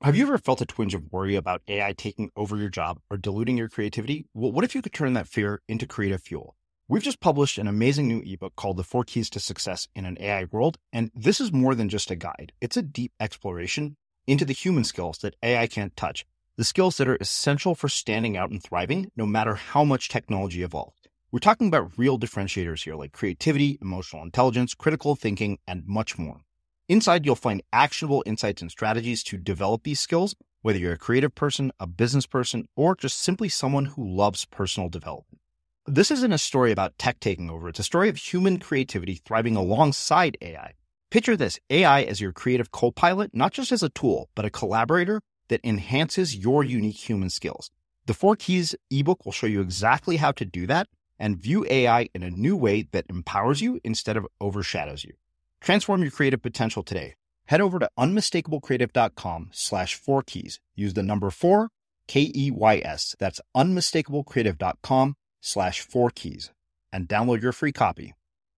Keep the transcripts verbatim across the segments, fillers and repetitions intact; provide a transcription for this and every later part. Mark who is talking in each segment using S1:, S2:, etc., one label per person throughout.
S1: Have you ever felt a twinge of worry about A I taking over your job or diluting your creativity? Well, what if you could turn that fear into creative fuel? We've just published an amazing new ebook called The Four Keys to Success in an A I World, and this is more than just a guide. It's a deep exploration into the human skills that A I can't touch, the skills that are essential for standing out and thriving, no matter how much technology evolves. We're talking about real differentiators here, like creativity, emotional intelligence, critical thinking, and much more. Inside, you'll find actionable insights and strategies to develop these skills, whether you're a creative person, a business person, or just simply someone who loves personal development. This isn't a story about tech taking over. It's a story of human creativity thriving alongside A I. Picture this, A I as your creative co-pilot, not just as a tool, but a collaborator that enhances your unique human skills. The Four Keys ebook will show you exactly how to do that and view A I in a new way that empowers you instead of overshadows you. Transform your creative potential today. Head over to unmistakablecreative.com slash four keys. Use the number four, K E Y S. That's unmistakablecreative.com slash four keys and download your free copy.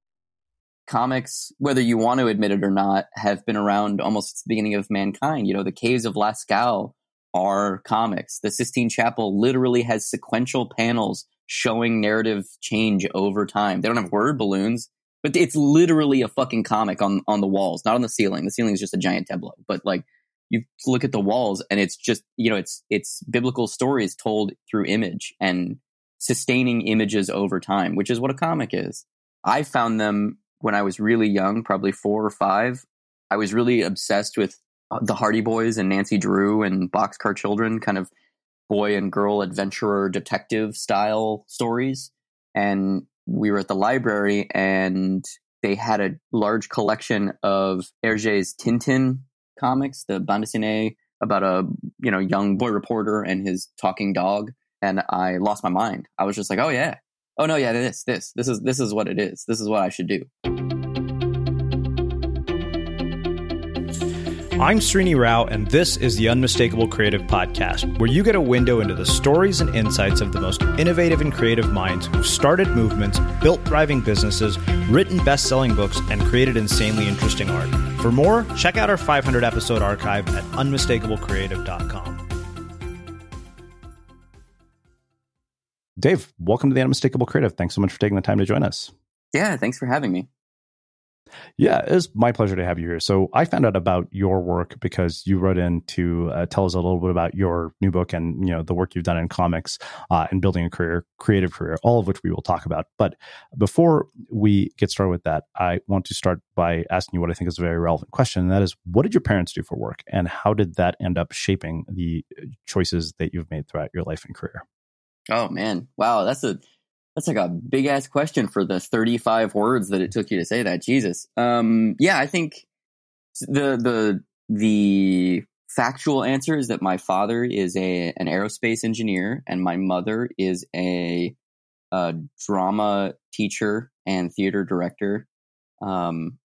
S2: Comics, whether you want to admit it or not, have been around almost since the beginning of mankind. You know, the Caves of Lascaux are comics. The Sistine Chapel literally has sequential panels showing narrative change over time. They don't have word balloons, but it's literally a fucking comic on, on the walls, not on the ceiling. The ceiling is just a giant tableau. But like, you look at the walls and it's just, you know, it's it's biblical stories told through image and sustaining images over time, which is what a comic is. I found them when I was really young, probably four or five. I was really obsessed with the Hardy Boys and Nancy Drew and Boxcar Children, kind of boy and girl adventurer detective style stories. And we were at the library and they had a large collection of Hergé's Tintin comics, the bande dessinée about a, you know, young boy reporter and his talking dog. And I lost my mind. I was just like, oh yeah. Oh no, yeah, this, this, this is, this is what it is. This is what I should do.
S3: I'm Srini Rao, and this is the Unmistakable Creative Podcast, where you get a window into the stories and insights of the most innovative and creative minds who've started movements, built thriving businesses, written best-selling books, and created insanely interesting art. For more, check out our five hundred episode archive at unmistakable creative dot com.
S1: Dave, welcome to the Unmistakable Creative. Thanks so much for taking the time to join us.
S2: Yeah, thanks for having me.
S1: Yeah, it's my pleasure to have you here. So I found out about your work because you wrote in to uh, tell us a little bit about your new book and, you know, the work you've done in comics uh, and building a career, creative career, all of which we will talk about. But before we get started with that, I want to start by asking you what I think is a very relevant question. And that is, what did your parents do for work? And how did that end up shaping the choices that you've made throughout your life and career?
S2: Oh, man. Wow, that's a... That's like a big ass question for the thirty-five words that it took you to say that. Jesus. Um, yeah, I think the the the factual answer is that my father is a an aerospace engineer and my mother is a, a drama teacher and theater director. Um,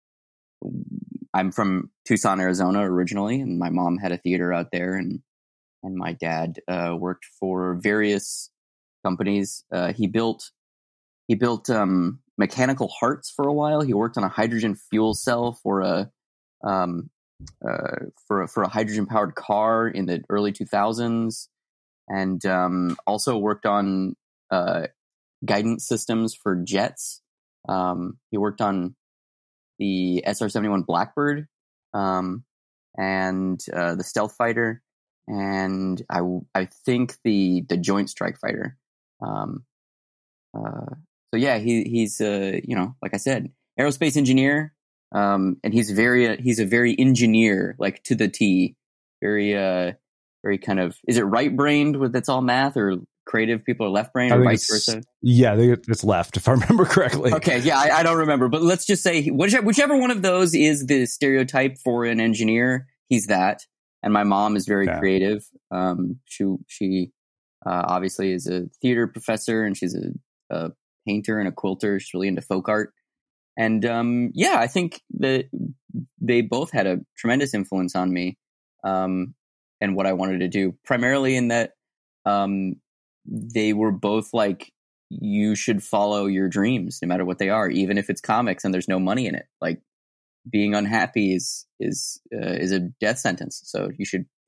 S2: I'm from Tucson, Arizona originally, and my mom had a theater out there, and and my dad uh, worked for various companies. Uh, he built. He built um, mechanical hearts for a while. He worked on a hydrogen fuel cell for a um, uh, for a, for a hydrogen powered car in the early two thousands, and um, also worked on uh, guidance systems for jets. Um, he worked on the S R seventy-one Blackbird um, and uh, the Stealth Fighter, and I I think the the Joint Strike Fighter. Um, uh, So yeah, he he's uh you know, like I said, aerospace engineer, um, and he's very uh, he's a very engineer, like to the T, very uh very kind of, is it right brained with that's all math, or creative people are left brained, or vice versa?
S1: Yeah, I think it's left if I remember correctly.
S2: Okay, yeah, I, I don't remember, but let's just say whichever whichever one of those is the stereotype for an engineer, he's that. And my mom is very yeah. creative. Um, she she uh, obviously is a theater professor, and she's a, a painter and a quilter. She's really into folk art. And um, yeah, I think that they both had a tremendous influence on me um, and what I wanted to do, primarily in that um, they were both like, you should follow your dreams no matter what they are, even if it's comics and there's no money in it. Like, being unhappy is is uh, is a death sentence. So you should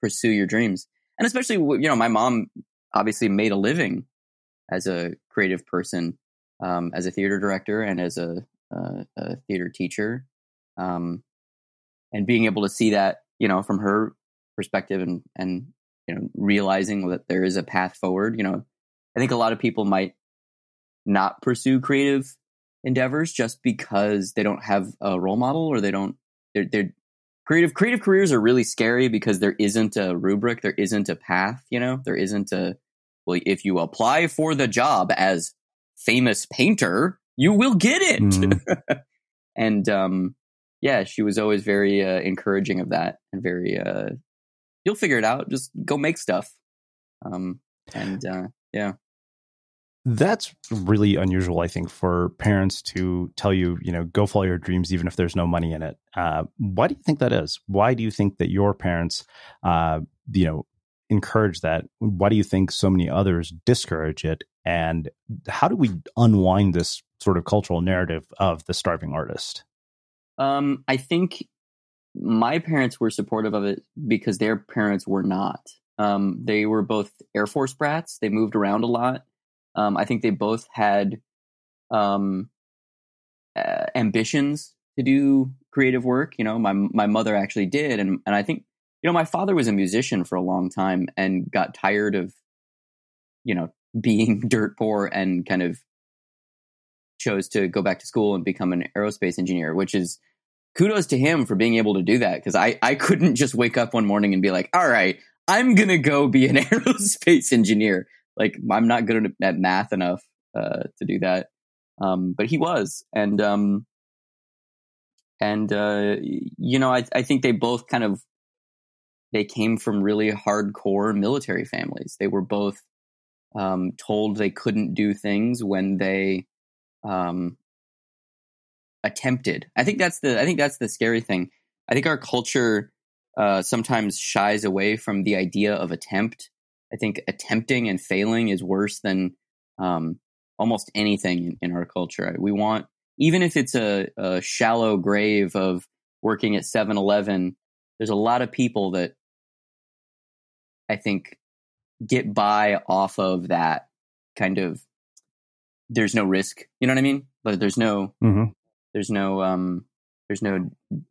S2: pursue your dreams. And especially, you know, my mom obviously made a living as a creative person, um, as a theater director and as a, uh, a theater teacher. Um, and being able to see that, you know, from her perspective and, and, you know, realizing that there is a path forward, you know, I think a lot of people might not pursue creative endeavors just because they don't have a role model, or they don't, they're, they're creative, creative careers are really scary because there isn't a rubric. There isn't a path, you know, there isn't a, well, if you apply for the job as famous painter, you will get it. Mm-hmm. And, um, yeah, she was always very uh, encouraging of that, and very, uh, you'll figure it out. Just go make stuff. Um, and uh, yeah.
S3: That's really unusual, I think, for parents to tell you, you know, go follow your dreams, even if there's no money in it. Uh, why do you think that is? Why do you think that your parents, uh, you know, encourage that? Why do you think so many others discourage it? And how do we unwind this sort of cultural narrative of the starving artist?
S2: Um, I think my parents were supportive of it because their parents were not. Um, they were both Air Force brats. They moved around a lot. Um, I think they both had um, uh, ambitions to do creative work. You know, my my mother actually did, and and I think, you know, my father was a musician for a long time and got tired of, you know, being dirt poor, and kind of chose to go back to school and become an aerospace engineer, which is kudos to him for being able to do that. Because I, I couldn't just wake up one morning and be like, all right, I'm going to go be an aerospace engineer. Like, I'm not good at math enough uh, to do that. Um, but he was. And, um, and uh, you know, I, I think they both kind of, they came from really hardcore military families. They were both um, told they couldn't do things when they um, attempted. I think that's the I think that's the scary thing. I think our culture uh, sometimes shies away from the idea of attempt. I think attempting and failing is worse than um, almost anything in, in our culture. We want, even if it's a, a shallow grave of working at seven eleven, there's a lot of people that I think get by off of that kind of, there's no risk, you know what I mean? But there's no, mm-hmm. there's no, um, there's no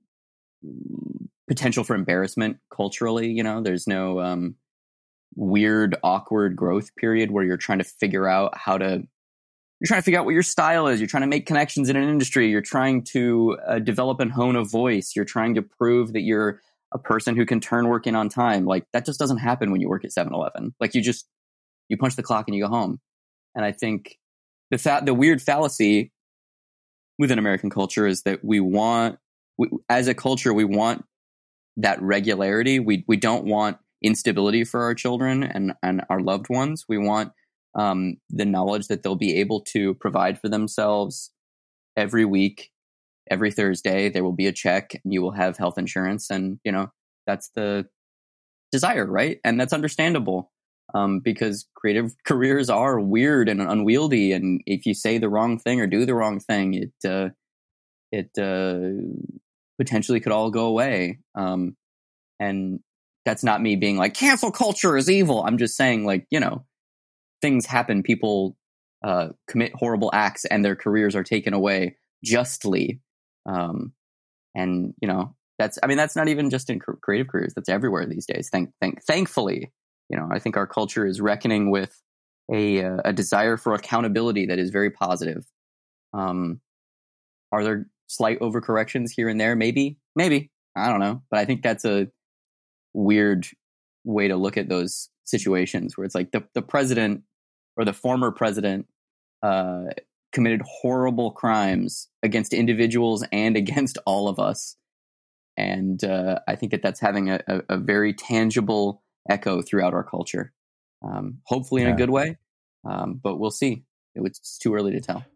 S2: potential for embarrassment culturally, you know, there's no, um, weird, awkward growth period where you're trying to figure out how to, you're trying to figure out what your style is. You're trying to make connections in an industry. You're trying to uh, develop and hone a voice. You're trying to prove that you're a person who can turn work in on time. Like, that just doesn't happen when you work at seven eleven. Like, you just, you punch the clock and you go home. And I think the fa- the weird fallacy within American culture is that we want, we, as a culture, we want that regularity. We we don't want instability for our children and, and our loved ones. We want um, the knowledge that they'll be able to provide for themselves every week. Every Thursday, there will be a check and you will have health insurance. And, you know, that's the desire, right? And that's understandable um, because creative careers are weird and unwieldy. And if you say the wrong thing or do the wrong thing, it uh, it uh, potentially could all go away. Um, and that's not me being like, cancel culture is evil. I'm just saying, like, you know, things happen. People uh, commit horrible acts and their careers are taken away justly. Um, and you know, that's, I mean, that's not even just in creative careers. That's everywhere these days. Thank, thank, thankfully, you know, I think our culture is reckoning with a, uh, a desire for accountability that is very positive. Um, are there slight overcorrections here and there? Maybe, maybe, I don't know. But I think that's a weird way to look at those situations where it's like the, the president or the former president, uh, committed horrible crimes against individuals and against all of us. And uh, I think that that's having a, a, a very tangible echo throughout our culture, um, hopefully in yeah. a good way, um, but we'll see. It's too early to tell.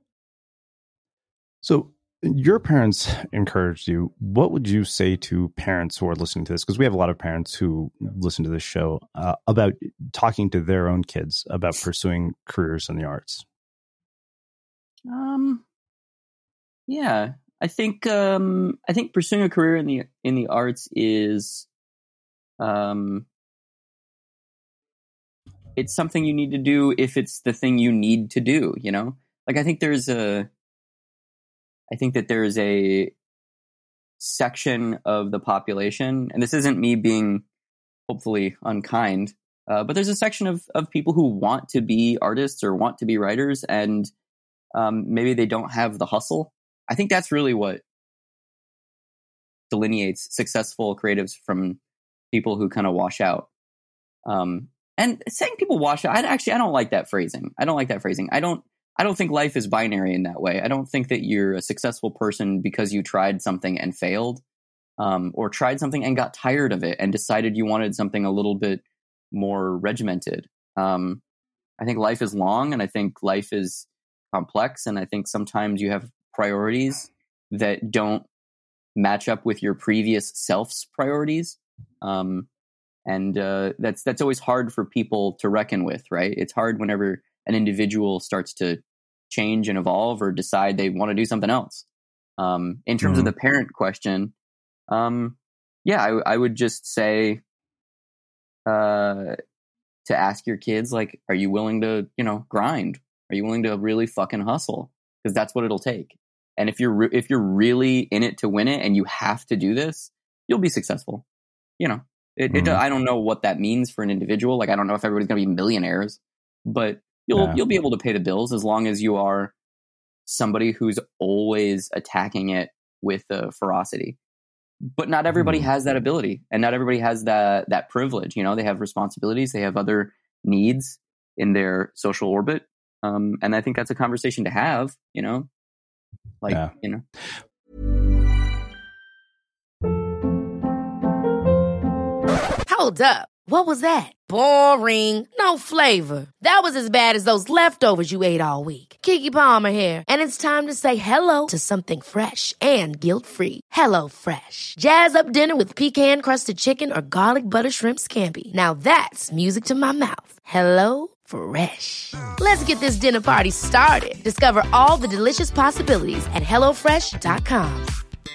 S3: So your parents encouraged you. What would you say to parents who are listening to this? Because we have a lot of parents who listen to this show uh, about talking to their own kids about pursuing careers in the arts.
S2: Um, yeah, I think, um, I think pursuing a career in the, in the arts is, um, it's something you need to do if it's the thing you need to do, you know? Like, I think there's a, I think that there's a section of the population, and this isn't me being hopefully unkind, uh, but there's a section of, of people who want to be artists or want to be writers, and um, maybe they don't have the hustle. I think that's really what delineates successful creatives from people who kind of wash out. Um, and saying people wash out, I actually, I don't like that phrasing. I don't like that phrasing. I don't, I don't think life is binary in that way. I don't think that you're a successful person because you tried something and failed, um, or tried something and got tired of it and decided you wanted something a little bit more regimented. Um, I think life is long, and I think life is complex, and I think sometimes you have priorities that don't match up with your previous self's priorities. Um, and uh, that's that's always hard for people to reckon with, right? It's hard whenever an individual starts to change and evolve or decide they want to do something else. Um, in terms mm-hmm. of the parent question, um, yeah, I, I would just say uh, to ask your kids, like, are you willing to, you know, grind? Are you willing to really fucking hustle? Because that's what it'll take. And if you're re- if you're really in it to win it and you have to do this, you'll be successful. You know, it, mm-hmm. it, I don't know what that means for an individual. Like, I don't know if everybody's going to be millionaires, but You'll yeah. you'll be able to pay the bills as long as you are somebody who's always attacking it with uh, ferocity. But not everybody mm-hmm. has that ability, and not everybody has that that privilege. You know, they have responsibilities, they have other needs in their social orbit, um, and I think that's a conversation to have. You know, like yeah. you know.
S4: Hold up. What was that? Boring. No flavor. That was as bad as those leftovers you ate all week. Keke Palmer here. And it's time to say hello to something fresh and guilt-free. Hello Fresh. Jazz up dinner with pecan-crusted chicken or garlic butter shrimp scampi. Now that's music to my mouth. Hello Fresh. Let's get this dinner party started. Discover all the delicious possibilities at hello fresh dot com.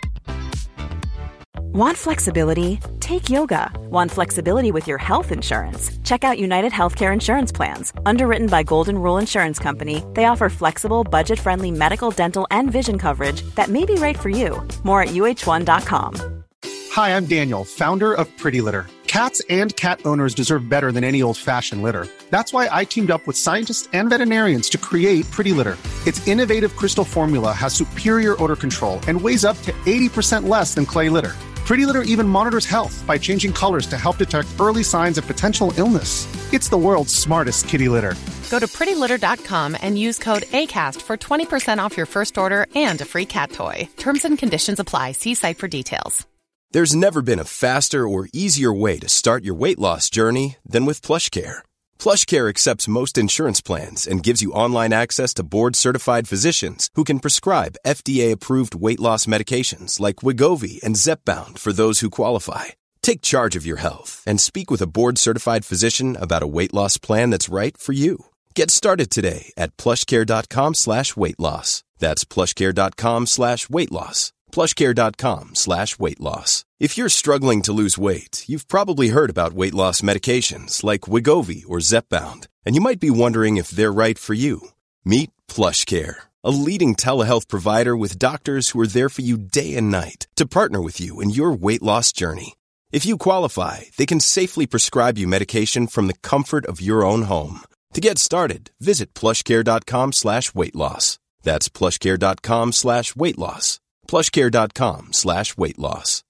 S5: Want flexibility? Take yoga. Want flexibility with your health insurance? Check out United Healthcare Insurance Plans. Underwritten by Golden Rule Insurance Company, they offer flexible, budget-friendly medical, dental, and vision coverage that may be right for you. More at U H one dot com.
S6: Hi, I'm Daniel, founder of Pretty Litter. Cats and cat owners deserve better than any old-fashioned litter. That's why I teamed up with scientists and veterinarians to create Pretty Litter. Its innovative crystal formula has superior odor control and weighs up to eighty percent less than clay litter. Pretty Litter even monitors health by changing colors to help detect early signs of potential illness. It's the world's smartest kitty litter.
S7: Go to pretty litter dot com and use code ACAST for twenty percent off your first order and a free cat toy. Terms and conditions apply. See site for details.
S8: There's never been a faster or easier way to start your weight loss journey than with PlushCare. PlushCare accepts most insurance plans and gives you online access to board-certified physicians who can prescribe F D A-approved weight loss medications like Wegovy and Zepbound for those who qualify. Take charge of your health and speak with a board-certified physician about a weight loss plan that's right for you. Get started today at plushcare.com slash weight loss. That's plushcare.com slash weight loss. plushcare.com slash weight loss. If you're struggling to lose weight, you've probably heard about weight loss medications like Wegovy or Zepbound, and you might be wondering if they're right for you. Meet PlushCare, a leading telehealth provider with doctors who are there for you day and night to partner with you in your weight loss journey. If you qualify, they can safely prescribe you medication from the comfort of your own home. To get started, visit plushcare.com slash weight loss. That's plushcare.com slash weight loss. plushcare.com slash weight loss.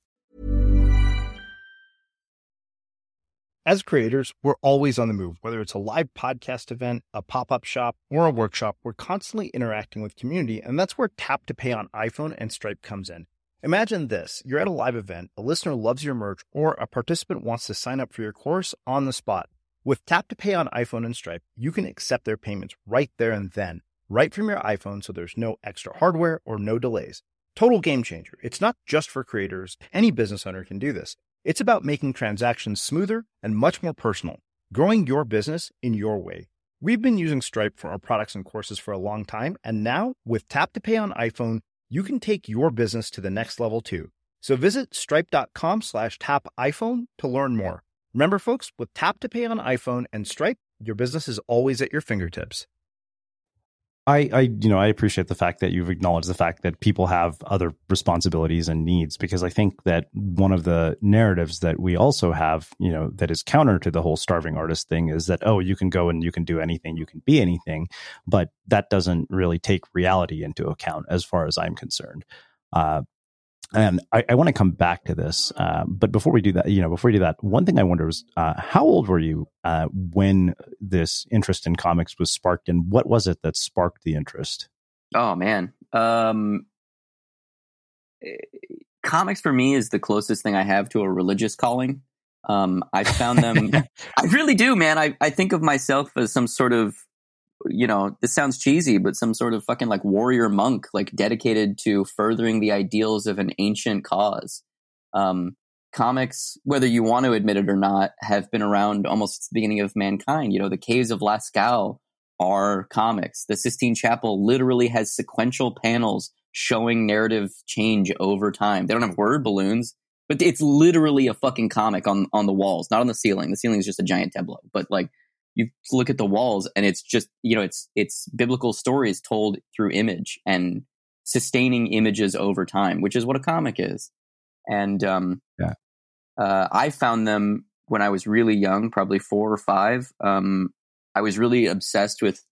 S1: As creators, we're always on the move. Whether it's a live podcast event, a pop-up shop, or a workshop, we're constantly interacting with community, and that's where Tap to Pay on iPhone and Stripe comes in. Imagine this. You're at a live event, a listener loves your merch, or a participant wants to sign up for your course on the spot. With Tap to Pay on iPhone and Stripe, you can accept their payments right there and then, right from your iPhone, so there's no extra hardware or no delays. Total game changer. It's not just for creators. Any business owner can do this. It's about making transactions smoother and much more personal, growing your business in your way. We've been using Stripe for our products and courses for a long time, and now with Tap to Pay on iPhone, you can take your business to the next level too. So visit stripe.com slash tap iPhone to learn more. Remember, folks, with Tap to Pay on iPhone and Stripe, your business is always at your fingertips.
S3: I, I, you know, I appreciate the fact that you've acknowledged the fact that people have other responsibilities and needs, because I think that one of the narratives that we also have, you know, that is counter to the whole starving artist thing is that, oh, you can go and you can do anything, you can be anything, but that doesn't really take reality into account as far as I'm concerned. Uh, And I, I want to come back to this, uh, but before we do that, you know, before we do that, one thing I wonder was, uh, how old were you uh, when this interest in comics was sparked, and what was it that sparked the interest?
S2: Oh man, um, comics for me is the closest thing I have to a religious calling. Um, I found them. I really do, man. I I think of myself as some sort of, you know, this sounds cheesy, but some sort of fucking like warrior monk, like dedicated to furthering the ideals of an ancient cause. Um, comics, whether you want to admit it or not, have been around almost since the beginning of mankind. You know, the Caves of Lascaux are comics. The Sistine Chapel literally has sequential panels showing narrative change over time. They don't have word balloons, but it's literally a fucking comic on, on the walls, not on the ceiling. The ceiling is just a giant tableau, but like, you look at the walls and it's just, you know, it's, it's biblical stories told through image and sustaining images over time, which is what a comic is. And, um,
S3: yeah.
S2: uh, I found them when I was really young, probably four or five. Um, I was really obsessed with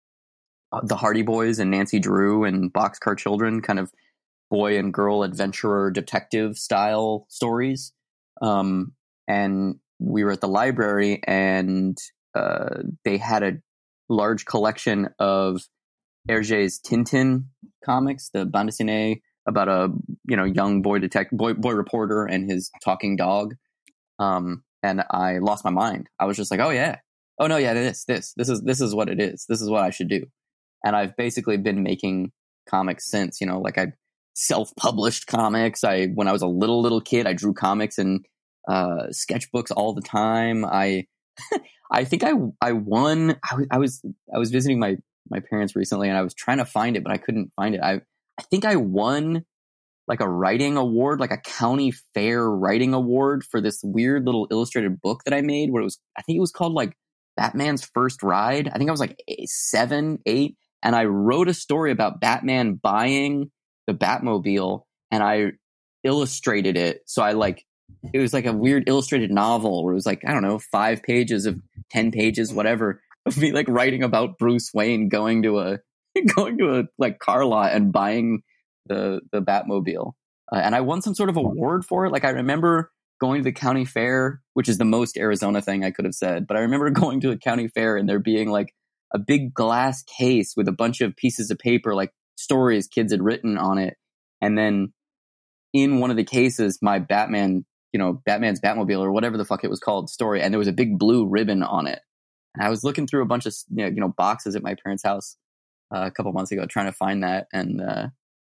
S2: the Hardy Boys and Nancy Drew and Boxcar Children, kind of boy and girl adventurer detective style stories. Um, and we were at the library and, Uh, they had a large collection of Hergé's Tintin comics, the bande dessinée about a, you know, young boy detective, boy, boy reporter and his talking dog. Um, and I lost my mind. I was just like, oh yeah, oh no, yeah, this, this, this is, this is what it is. This is what I should do. And I've basically been making comics since, you know, like I self-published comics. I, when I was a little, little kid, I drew comics and, uh, sketchbooks all the time. I, I think I I won. I, I was I was visiting my my parents recently, and I was trying to find it, but I couldn't find it. I I think I won like a writing award, like a county fair writing award for this weird little illustrated book that I made. Where it was, I think it was called like Batman's First Ride. I think I was like seven, eight, and I wrote a story about Batman buying the Batmobile, and I illustrated it. So I like. It was like a weird illustrated novel where it was like, I don't know, five pages of ten pages, whatever, of me like writing about Bruce Wayne going to a, going to a like car lot and buying the, the Batmobile. Uh, and I won some sort of award for it. Like I remember going to the county fair, which is the most Arizona thing I could have said, but I remember going to a county fair and there being like a big glass case with a bunch of pieces of paper, like stories kids had written on it. And then in one of the cases, my Batman, you know, Batman's Batmobile or whatever the fuck it was called story. And there was a big blue ribbon on it. And I was looking through a bunch of, you know, you know boxes at my parents' house uh, a couple months ago, trying to find that. And uh,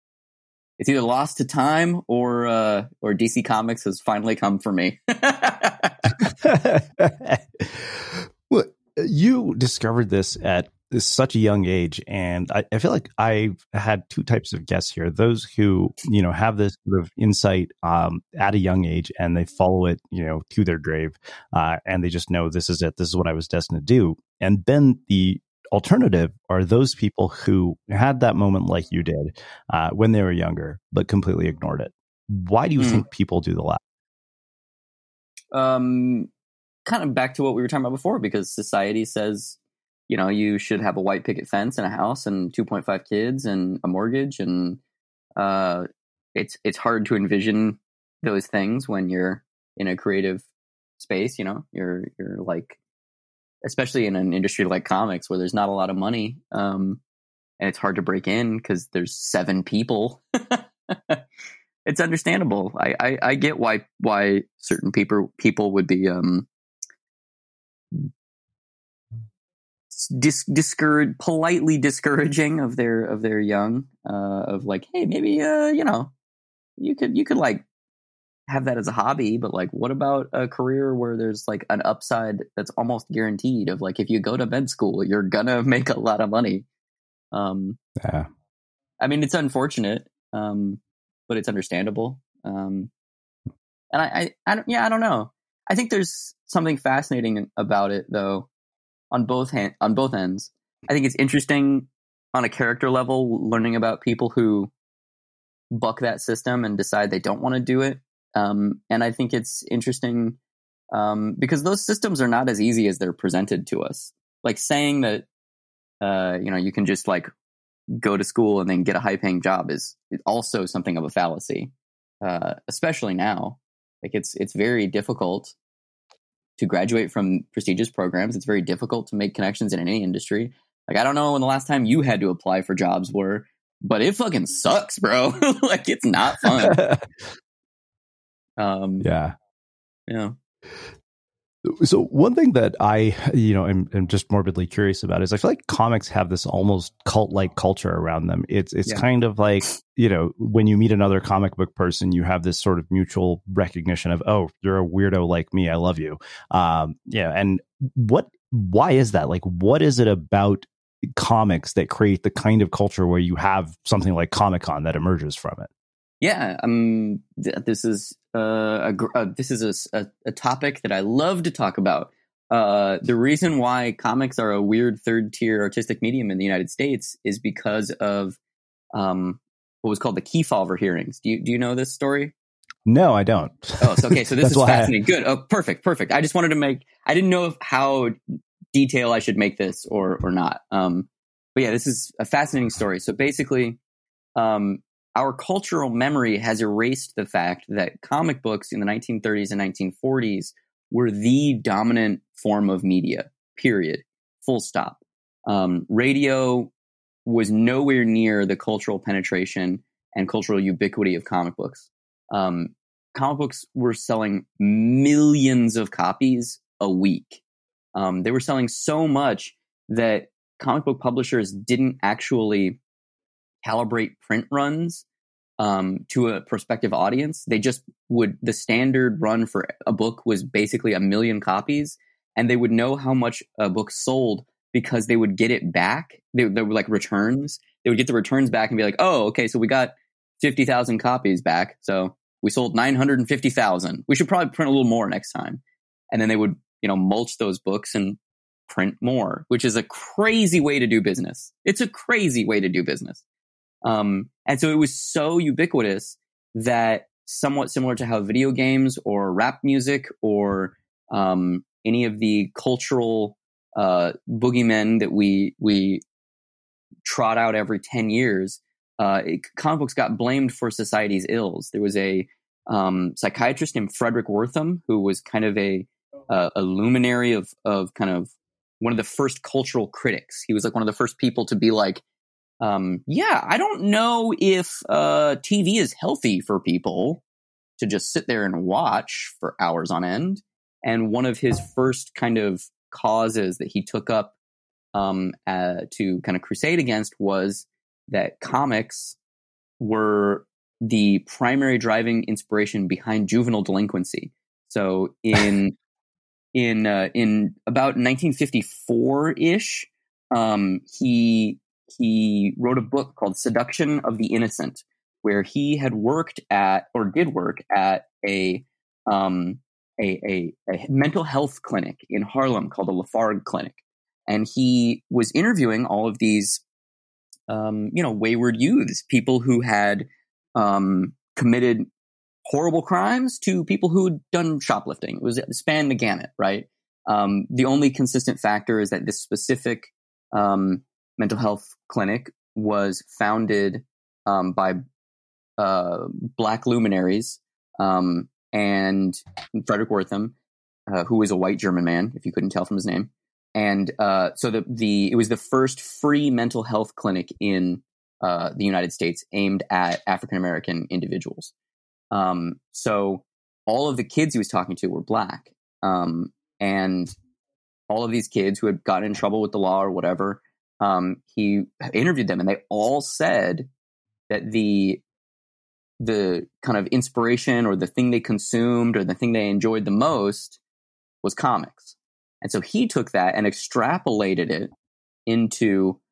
S2: it's either lost to time or, uh, or D C Comics has finally come for me.
S3: Well, you discovered this at such a young age, and I, I feel like I've had two types of guests here: those who, you know, have this sort of insight um, at a young age, and they follow it, you know, to their grave, uh, and they just know this is it, this is what I was destined to do. And then the alternative are those people who had that moment like you did uh, when they were younger, but completely ignored it. Why do you mm. think people do the latter?
S2: Um, kind of back to what we were talking about before, because society says, you know, you should have a white picket fence and a house and two point five kids and a mortgage. And uh, it's it's hard to envision those things when you're in a creative space. You know, you're you're like, especially in an industry like comics where there's not a lot of money, um, and it's hard to break in because there's seven people. It's understandable. I, I, I get why why certain people people would be um, dis, discourage, politely discouraging of their of their young, uh, of like, hey, maybe uh, you know, you could you could like have that as a hobby, but like, what about a career where there's like an upside that's almost guaranteed of like, if you go to med school, you're gonna make a lot of money. Um,
S3: yeah,
S2: I mean, it's unfortunate. Um, but it's understandable. Um, and I, I, I don't, yeah, I don't know. I think there's something fascinating about it, though, on both hand, on both ends. I think it's interesting on a character level, learning about people who buck that system and decide they don't want to do it. Um, and I think it's interesting um, because those systems are not as easy as they're presented to us. Like saying that, uh, you know, you can just like go to school and then get a high paying job is, is also something of a fallacy, uh, especially now. Like it's it's very difficult to graduate from prestigious programs. It's very difficult to make connections in any industry. Like, I don't know when the last time you had to apply for jobs were, but it fucking sucks, bro. Like, it's not fun. um,
S3: yeah.
S2: Yeah.
S3: So one thing that I, you know, am, am just morbidly curious about is I feel like comics have this almost cult-like culture around them. It's it's yeah. kind of like, you know, when you meet another comic book person, you have this sort of mutual recognition of, oh, you're a weirdo like me. I love you. Um, yeah. And what, why is that? Like, what is it about comics that create the kind of culture where you have something like Comic-Con that emerges from it?
S2: Yeah, um, th- this is uh, a, uh, this is a, a, a topic that I love to talk about. Uh, the reason why comics are a weird third tier artistic medium in the United States is because of um, what was called the Kefauver hearings. Do you do you know this story?
S3: No, I don't.
S2: Oh, so, okay. So this is fascinating. I... Good. Oh, perfect. Perfect. I just wanted to make. I didn't know if how detail I should make this or or not. Um, but yeah, this is a fascinating story. So basically, um. our cultural memory has erased the fact that comic books in the nineteen thirties and nineteen forties were the dominant form of media, period, full stop. Um, radio was nowhere near the cultural penetration and cultural ubiquity of comic books. Um, comic books were selling millions of copies a week. Um, they were selling so much that comic book publishers didn't actually calibrate print runs um, to a prospective audience. They just would, the standard run for a book was basically a million copies, and they would know how much a book sold because they would get it back. They, they were like returns. They would get the returns back and be like, oh, okay, so we got fifty thousand copies back. So we sold nine hundred fifty thousand. We should probably print a little more next time. And then they would, you know, mulch those books and print more, which is a crazy way to do business. It's a crazy way to do business. Um, and so it was so ubiquitous that, somewhat similar to how video games or rap music or um, any of the cultural uh, boogeymen that we we trot out every ten years, uh, it, comic books got blamed for society's ills. There was a um, psychiatrist named Frederick Wortham who was kind of a uh, a luminary of of kind of one of the first cultural critics. He was like one of the first people to be like, Um, yeah, I don't know if uh, T V is healthy for people to just sit there and watch for hours on end. And one of his first kind of causes that he took up um, uh, to kind of crusade against was that comics were the primary driving inspiration behind juvenile delinquency. So in in uh, in about nineteen fifty-four-ish, um, he he wrote a book called Seduction of the Innocent, where he had worked at, or did work at, a um, a, a, a mental health clinic in Harlem called the Lafargue Clinic. And he was interviewing all of these, um, you know, wayward youths, people who had um, committed horrible crimes to people who had done shoplifting. It was it spanned the gamut, right? Um, the only consistent factor is that this specific um, mental health clinic was founded um, by uh, Black luminaries um, and Frederick Wortham, uh, who was a white German man, if you couldn't tell from his name. And uh, so the the it was the first free mental health clinic in uh, the United States aimed at African American individuals. Um, so all of the kids he was talking to were Black, um, and all of these kids who had gotten in trouble with the law or whatever, um, he interviewed them, and they all said that the the kind of inspiration or the thing they consumed or the thing they enjoyed the most was comics. And so he took that and extrapolated it into,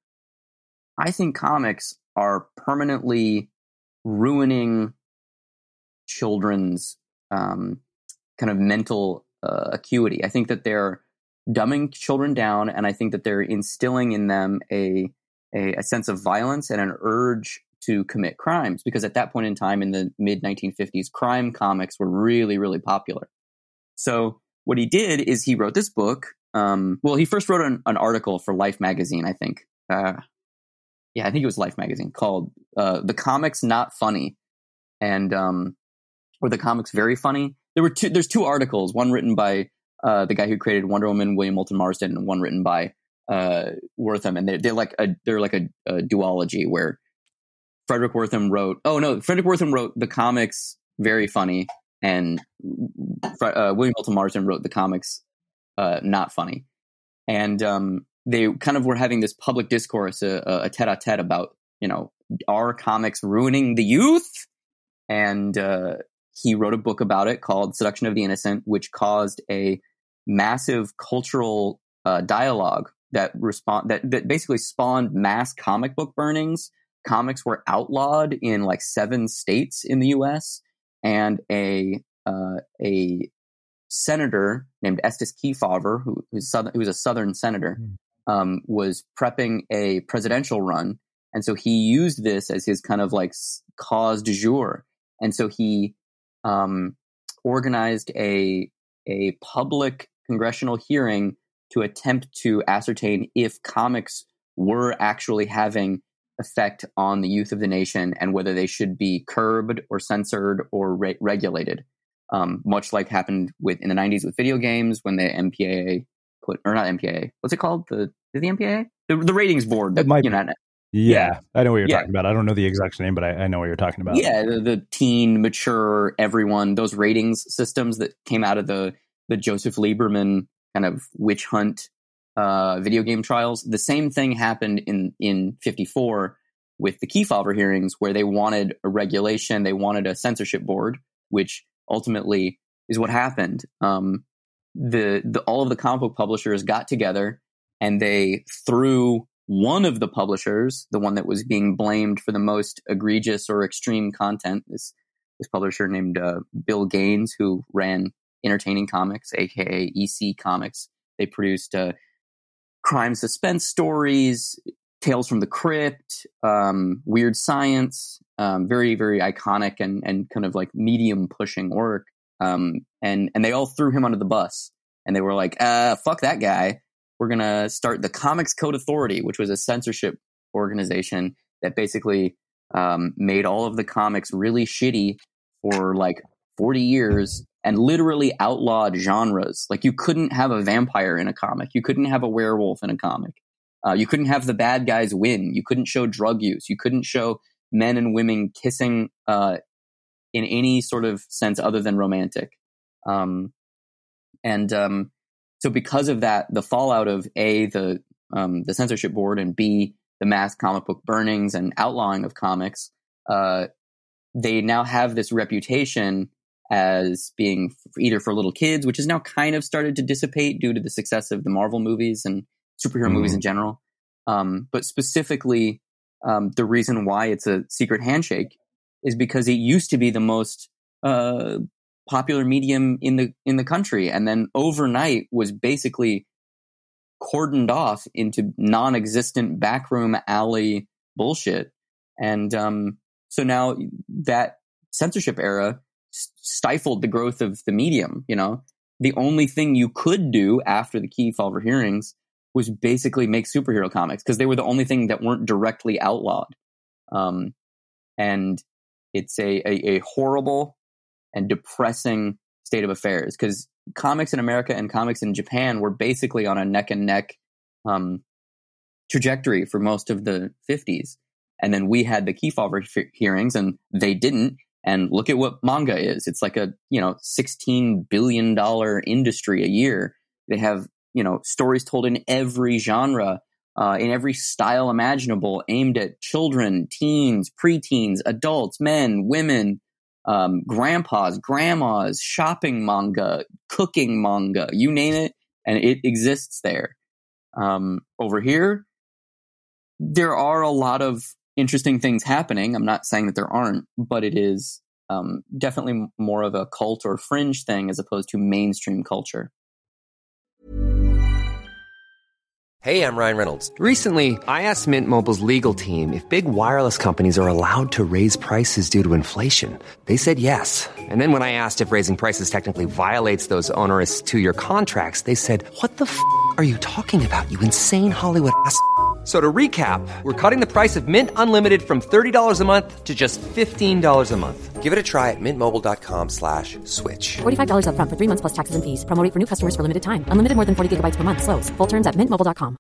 S2: I think comics are permanently ruining children's um, kind of mental uh, acuity. I think that they're dumbing children down, and I think that they're instilling in them a, a a sense of violence and an urge to commit crimes, because at that point in time in the mid nineteen fifties, crime comics were really, really popular. So what he did is he wrote this book. Um, well, he first wrote an, an article for Life magazine, I think. Uh, yeah, I think it was Life magazine, called uh, "The Comics Not Funny," and um, or "The Comics Very Funny." There were two. There's two articles. One written by uh, the guy who created Wonder Woman, William Moulton Marston, and one written by uh, Wortham. And they're, they're like a they're like a, a duology where Frederick Wortham wrote. Oh no, Frederick Wortham wrote "The Comics Very Funny," and uh, William Moulton Marston wrote "The Comics uh, Not Funny." And um, they kind of were having this public discourse, a, a tete-a-tete about, you know, are comics ruining the youth? And uh, he wrote a book about it called Seduction of the Innocent, which caused a massive cultural uh, dialogue that respond that, that basically spawned mass comic book burnings. Comics were outlawed in like seven states in the U S, and a uh, a senator named Estes Kefauver, who who's, southern, who was a Southern senator, um, was prepping a presidential run. And so he used this as his kind of like cause du jour. And so he um, organized a a public congressional hearing to attempt to ascertain if comics were actually having effect on the youth of the nation and whether they should be curbed or censored or re- regulated. Um, much like happened with in the nineties with video games when the M P A A put, or not M P A A, what's it called? The is the M P A A? The, the ratings board. That,
S3: it might
S2: you know,
S3: Yeah,
S2: yeah,
S3: I know what you're
S2: yeah.
S3: talking about. I don't know the exact name, but I, I know what you're talking about.
S2: Yeah, the, the teen, mature, everyone, those ratings systems that came out of the, the Joseph Lieberman kind of witch hunt uh, video game trials. The same thing happened in, in fifty-four with the Kefauver hearings, where they wanted a regulation, they wanted a censorship board, which ultimately is what happened. Um, the, the all of the comic book publishers got together and they threw one of the publishers, the one that was being blamed for the most egregious or extreme content, this this publisher named uh, Bill Gaines, who ran Entertaining Comics, aka E C Comics. They produced uh, crime suspense stories, Tales from the Crypt, um, Weird Science, um, very, very iconic and, and kind of like medium pushing work. Um, and, and they all threw him under the bus, and they were like, uh, fuck that guy. We're going to start the Comics Code Authority, which was a censorship organization that basically um, made all of the comics really shitty for like forty years and literally outlawed genres. Like you couldn't have a vampire in a comic. You couldn't have a werewolf in a comic. Uh, you couldn't have the bad guys win. You couldn't show drug use. You couldn't show men and women kissing uh, in any sort of sense other than romantic. Um, and um, so because of that, the fallout of A, the um, the censorship board, and B, the mass comic book burnings and outlawing of comics, uh, they now have this reputation as being either for little kids, which has now kind of started to dissipate due to the success of the Marvel movies and superhero mm-hmm. movies in general. Um, but specifically, um, the reason why it's a secret handshake is because it used to be the most uh, popular medium in the in the country, and then overnight was basically cordoned off into non-existent backroom alley bullshit. And um, so now that censorship era stifled the growth of the medium. You know, the only thing you could do after the Kefauver hearings was basically make superhero comics, because they were the only thing that weren't directly outlawed. Um, and it's a, a, a horrible and depressing state of affairs, because comics in America and comics in Japan were basically on a neck and neck um, trajectory for most of the fifties. And then we had the Kefauver he- hearings and they didn't. And look at what manga is. It's like a, you know, sixteen billion dollars industry a year. They have, you know, stories told in every genre, uh, in every style imaginable, aimed at children, teens, preteens, adults, men, women, um, grandpas, grandmas, shopping manga, cooking manga, you name it, and it exists there. Um, over here, there are a lot of interesting things happening. I'm not saying that there aren't, but it is um, definitely more of a cult or fringe thing as opposed to mainstream culture.
S9: Hey, I'm Ryan Reynolds. Recently, I asked Mint Mobile's legal team if big wireless companies are allowed to raise prices due to inflation. They said yes. And then when I asked if raising prices technically violates those onerous two-year contracts, they said, what the f*** are you talking about, you insane Hollywood ass f- So to recap, we're cutting the price of Mint Unlimited from thirty dollars a month to just fifteen dollars a month. Give it a try at mintmobile.com slash switch.
S10: forty-five dollars up front for three months plus taxes and fees. Promo rate for new customers for limited time. Unlimited more than forty gigabytes per month. Slows full terms at mint mobile dot com.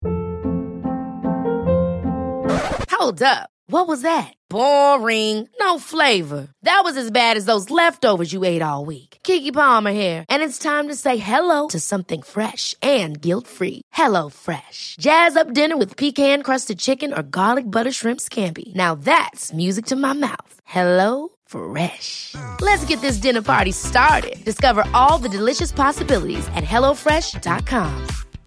S4: Hold up. What was that? Boring. No flavor. That was as bad as those leftovers you ate all week. Keke Palmer here, and it's time to say hello to something fresh and guilt-free. Hello Fresh. Jazz up dinner with pecan-crusted chicken or garlic butter shrimp scampi. Now that's music to my mouth. Hello Fresh. Let's get this dinner party started. Discover all the delicious possibilities at hello fresh dot com.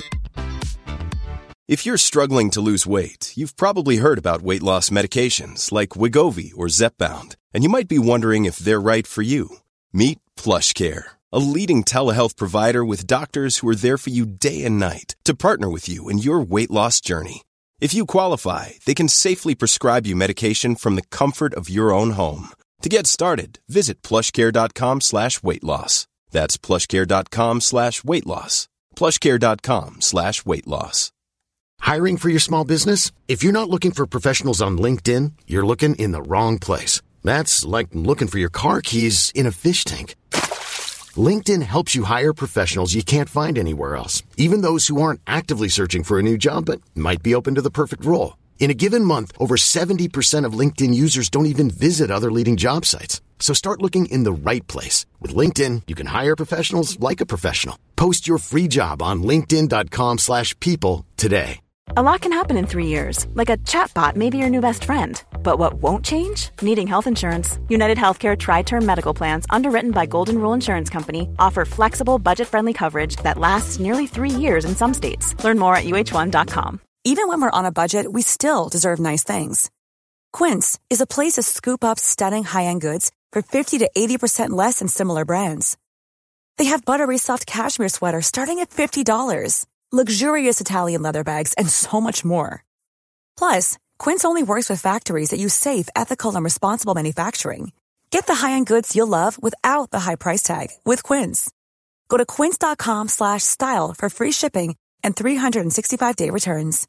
S8: If you're struggling to lose weight, you've probably heard about weight loss medications like Wegovy or Zepbound, and you might be wondering if they're right for you. Meet PlushCare, a leading telehealth provider with doctors who are there for you day and night to partner with you in your weight loss journey. If you qualify, they can safely prescribe you medication from the comfort of your own home. To get started, visit plushcare.com slash weight loss. That's plushcare.com slash weight loss. plushcare.com slash weight loss.
S11: Hiring for your small business? If you're not looking for professionals on LinkedIn, you're looking in the wrong place. That's like looking for your car keys in a fish tank. LinkedIn helps you hire professionals you can't find anywhere else, even those who aren't actively searching for a new job but might be open to the perfect role. In a given month, over seventy percent of LinkedIn users don't even visit other leading job sites. So start looking in the right place. With LinkedIn, you can hire professionals like a professional. Post your free job on linkedin.com slash people today.
S5: A lot can happen in three years, like a chatbot may be your new best friend. But what won't change? Needing health insurance. United Healthcare Tri-Term Medical Plans, underwritten by Golden Rule Insurance Company, offer flexible, budget-friendly coverage that lasts nearly three years in some states. Learn more at U H one dot com.
S12: Even when we're on a budget, we still deserve nice things. Quince is a place to scoop up stunning high-end goods for fifty to eighty percent less than similar brands. They have buttery soft cashmere sweaters starting at fifty dollars. Luxurious Italian leather bags, and so much more. Plus, Quince only works with factories that use safe, ethical, and responsible manufacturing. Get the high-end goods you'll love without the high price tag with Quince. Go to quince.com slash style for free shipping and three sixty-five day returns.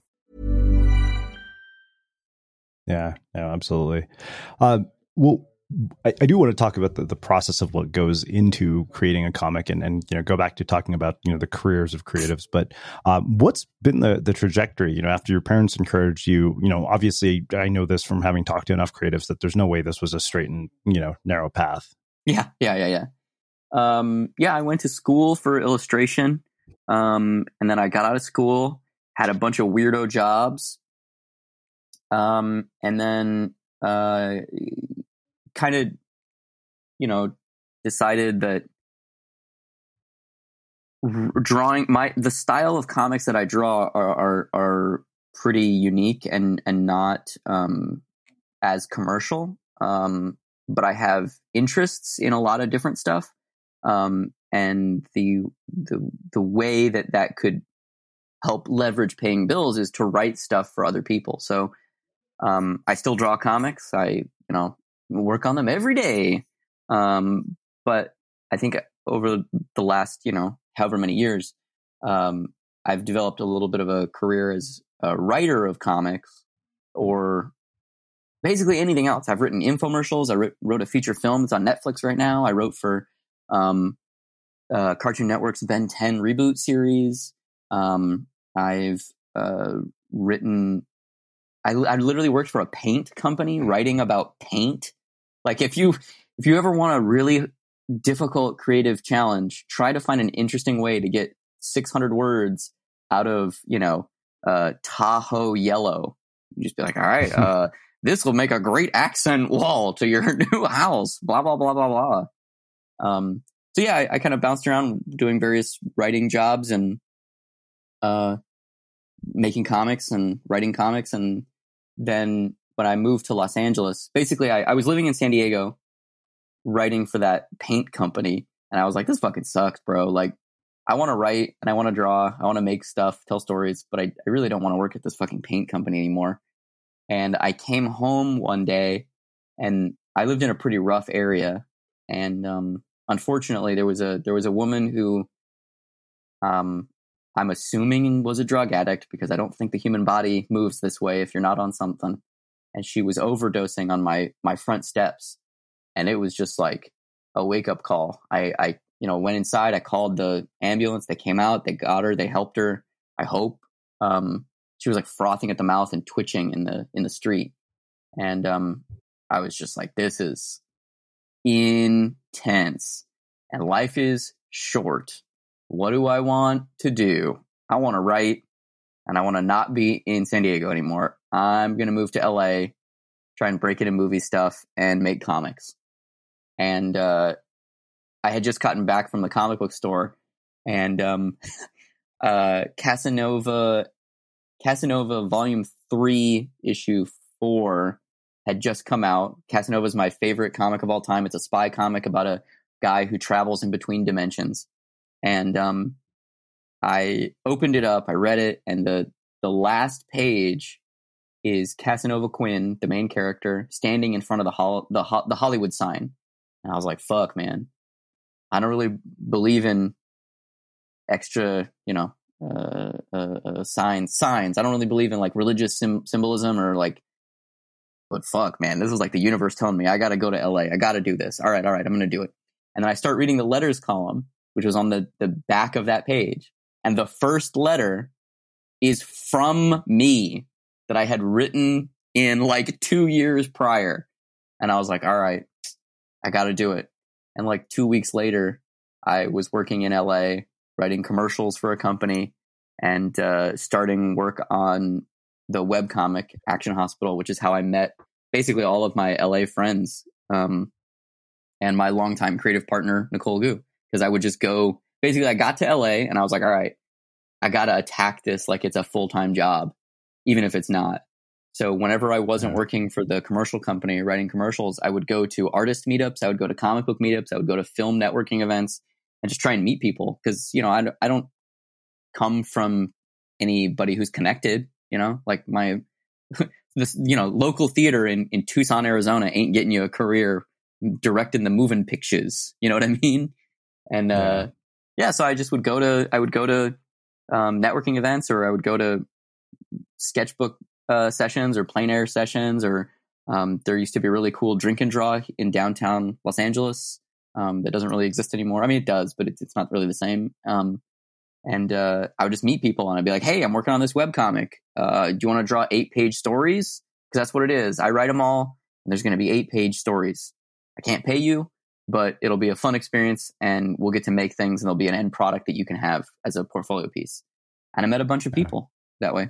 S3: Yeah, no, absolutely. Um, well, I, I do want to talk about the, the process of what goes into creating a comic, and, and you know, go back to talking about, you know, the careers of creatives. But um, what's been the the trajectory? You know, after your parents encouraged you, you know, obviously I know this from having talked to enough creatives that there's no way this was a straight and, you know, narrow path.
S2: Yeah, yeah, yeah, yeah. Um, yeah, I went to school for illustration, um, and then I got out of school, had a bunch of weirdo jobs, um, and then uh, kind of, you know, decided that drawing my the style of comics that I draw are are, are pretty unique and and not um, as commercial. Um, but I have interests in a lot of different stuff, um, and the the the way that that could help leverage paying bills is to write stuff for other people. So um, I still draw comics. I you know work on them every day, um, but I think over the last you know however many years, um, I've developed a little bit of a career as a writer of comics, or basically anything else. I've written infomercials. I wrote, wrote a feature film. It's on Netflix right now. I wrote for um, uh, Cartoon Network's Ben ten reboot series. Um, I've uh, written. I, I literally worked for a paint company, writing about paint. Like if you if you ever want a really difficult creative challenge, try to find an interesting way to get six hundred words out of you know uh, Tahoe yellow. You just be like, all right. Uh, This will make a great accent wall to your new house, blah, blah, blah, blah, blah. Um, so yeah, I, I kind of bounced around doing various writing jobs and uh, making comics and writing comics. And then when I moved to Los Angeles, basically I, I was living in San Diego writing for that paint company, and I was like, this fucking sucks, bro. Like, I want to write and I want to draw. I want to make stuff, tell stories, but I, I really don't want to work at this fucking paint company anymore. And I came home one day, and I lived in a pretty rough area. And um, unfortunately, there was a there was a woman who um, I'm assuming was a drug addict, because I don't think the human body moves this way if you're not on something. And she was overdosing on my my front steps. And it was just like a wake up call. I, I you know, went inside. I called the ambulance. They came out. They got her. They helped her. I hope. Um, she was like frothing at the mouth and twitching in the in the street. And um, I was just like, this is intense. And life is short. What do I want to do? I want to write, and I want to not be in San Diego anymore. I'm going to move to L A, try and break into movie stuff, and make comics. And uh, I had just gotten back from the comic book store, and um, uh, Casanova, Casanova Volume three, Issue four had just come out. Casanova is my favorite comic of all time. It's a spy comic about a guy who travels in between dimensions. And um, I opened it up, I read it, and the the last page is Casanova Quinn, the main character, standing in front of the hol- the, ho- the Hollywood sign. And I was like, fuck, man. I don't really believe in extra, you know, uh, uh, uh, signs. Signs. I don't really believe in like religious sim- symbolism or like, but fuck, man, this was like the universe telling me I got to go to L A. I got to do this. All right, all right, I'm going to do it. And then I start reading the letters column, which was on the, the back of that page. And the first letter is from me that I had written in like two years prior. And I was like, all right, I got to do it. And like two weeks later, I was working in L A, writing commercials for a company, and uh, starting work on the webcomic Action Hospital, which is how I met basically all of my L A friends um, and my longtime creative partner, Nicole Gu. Because I would just go, basically I got to L A and I was like, all right, I got to attack this like it's a full-time job, even if it's not. So whenever I wasn't working for the commercial company writing commercials, I would go to artist meetups, I would go to comic book meetups, I would go to film networking events and just try and meet people. Because, you know, I, I don't come from anybody who's connected, you know, like my, this, you know, local theater in, in Tucson, Arizona ain't getting you a career directing the moving pictures. You know what I mean? And uh, yeah. yeah, so I just would go to, I would go to um, networking events, or I would go to sketchbook uh, sessions or plein air sessions, or um, there used to be a really cool drink and draw in downtown Los Angeles um, that doesn't really exist anymore. I mean, it does, but it's, it's not really the same. Um, and uh, I would just meet people and I'd be like, hey, I'm working on this webcomic. Uh, do you want to draw eight page stories? Because that's what it is. I write them all, and there's going to be eight page stories. I can't pay you, but it'll be a fun experience, and we'll get to make things, and there'll be an end product that you can have as a portfolio piece. And I met a bunch of people that way.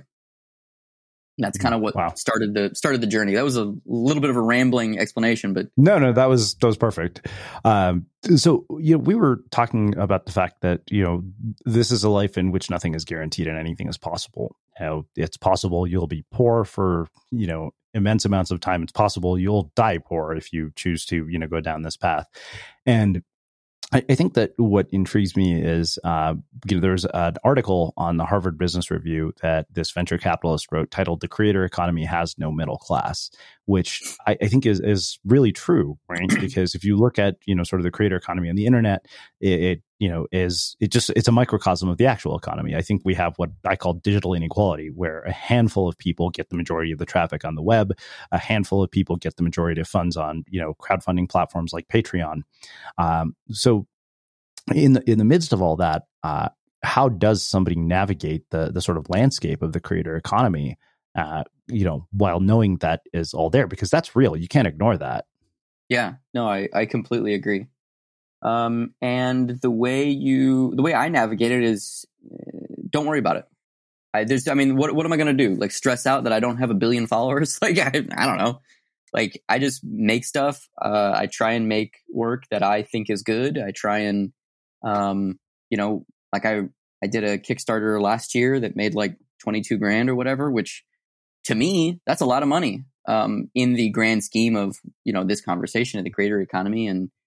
S2: And that's kind of what wow. started the started the journey. That was a little bit of a rambling explanation, but
S3: no, no, that was that was perfect. Um, so you know, we were talking about the fact that you know this is a life in which nothing is guaranteed and anything is possible. You know, it's possible you'll be poor for you know immense amounts of time. It's possible you'll die poor if you choose to you know go down this path. And I, I think that what intrigues me is, uh, you know, there's an article on the Harvard Business Review that this venture capitalist wrote titled "The Creator Economy Has No Middle Class," which I, I think is is really true, right? Because if you look at, you know, sort of the creator economy on the internet, it, it you know, is it just it's a microcosm of the actual economy. I think we have what I call digital inequality, where a handful of people get the majority of the traffic on the web, a handful of people get the majority of funds on, you know, crowdfunding platforms like Patreon. Um, so in the in the midst of all that, uh, how does somebody navigate the the sort of landscape of the creator economy, uh, you know, while knowing that is all there? Because that's real. You can't ignore that.
S2: Yeah, no, I, I completely agree. Um, and the way you, the way I navigate it is, uh, don't worry about it. I, there's, I mean, what, what am I going to do? Like stress out that I don't have a billion followers? Like, I, I don't know. Like, I just make stuff. Uh, I try and make work that I think is good. I try and, um, you know, like I, I did a Kickstarter last year that made like twenty-two grand or whatever, which to me, that's a lot of money, um, in the grand scheme of, you know, this conversation of the creator economy. And,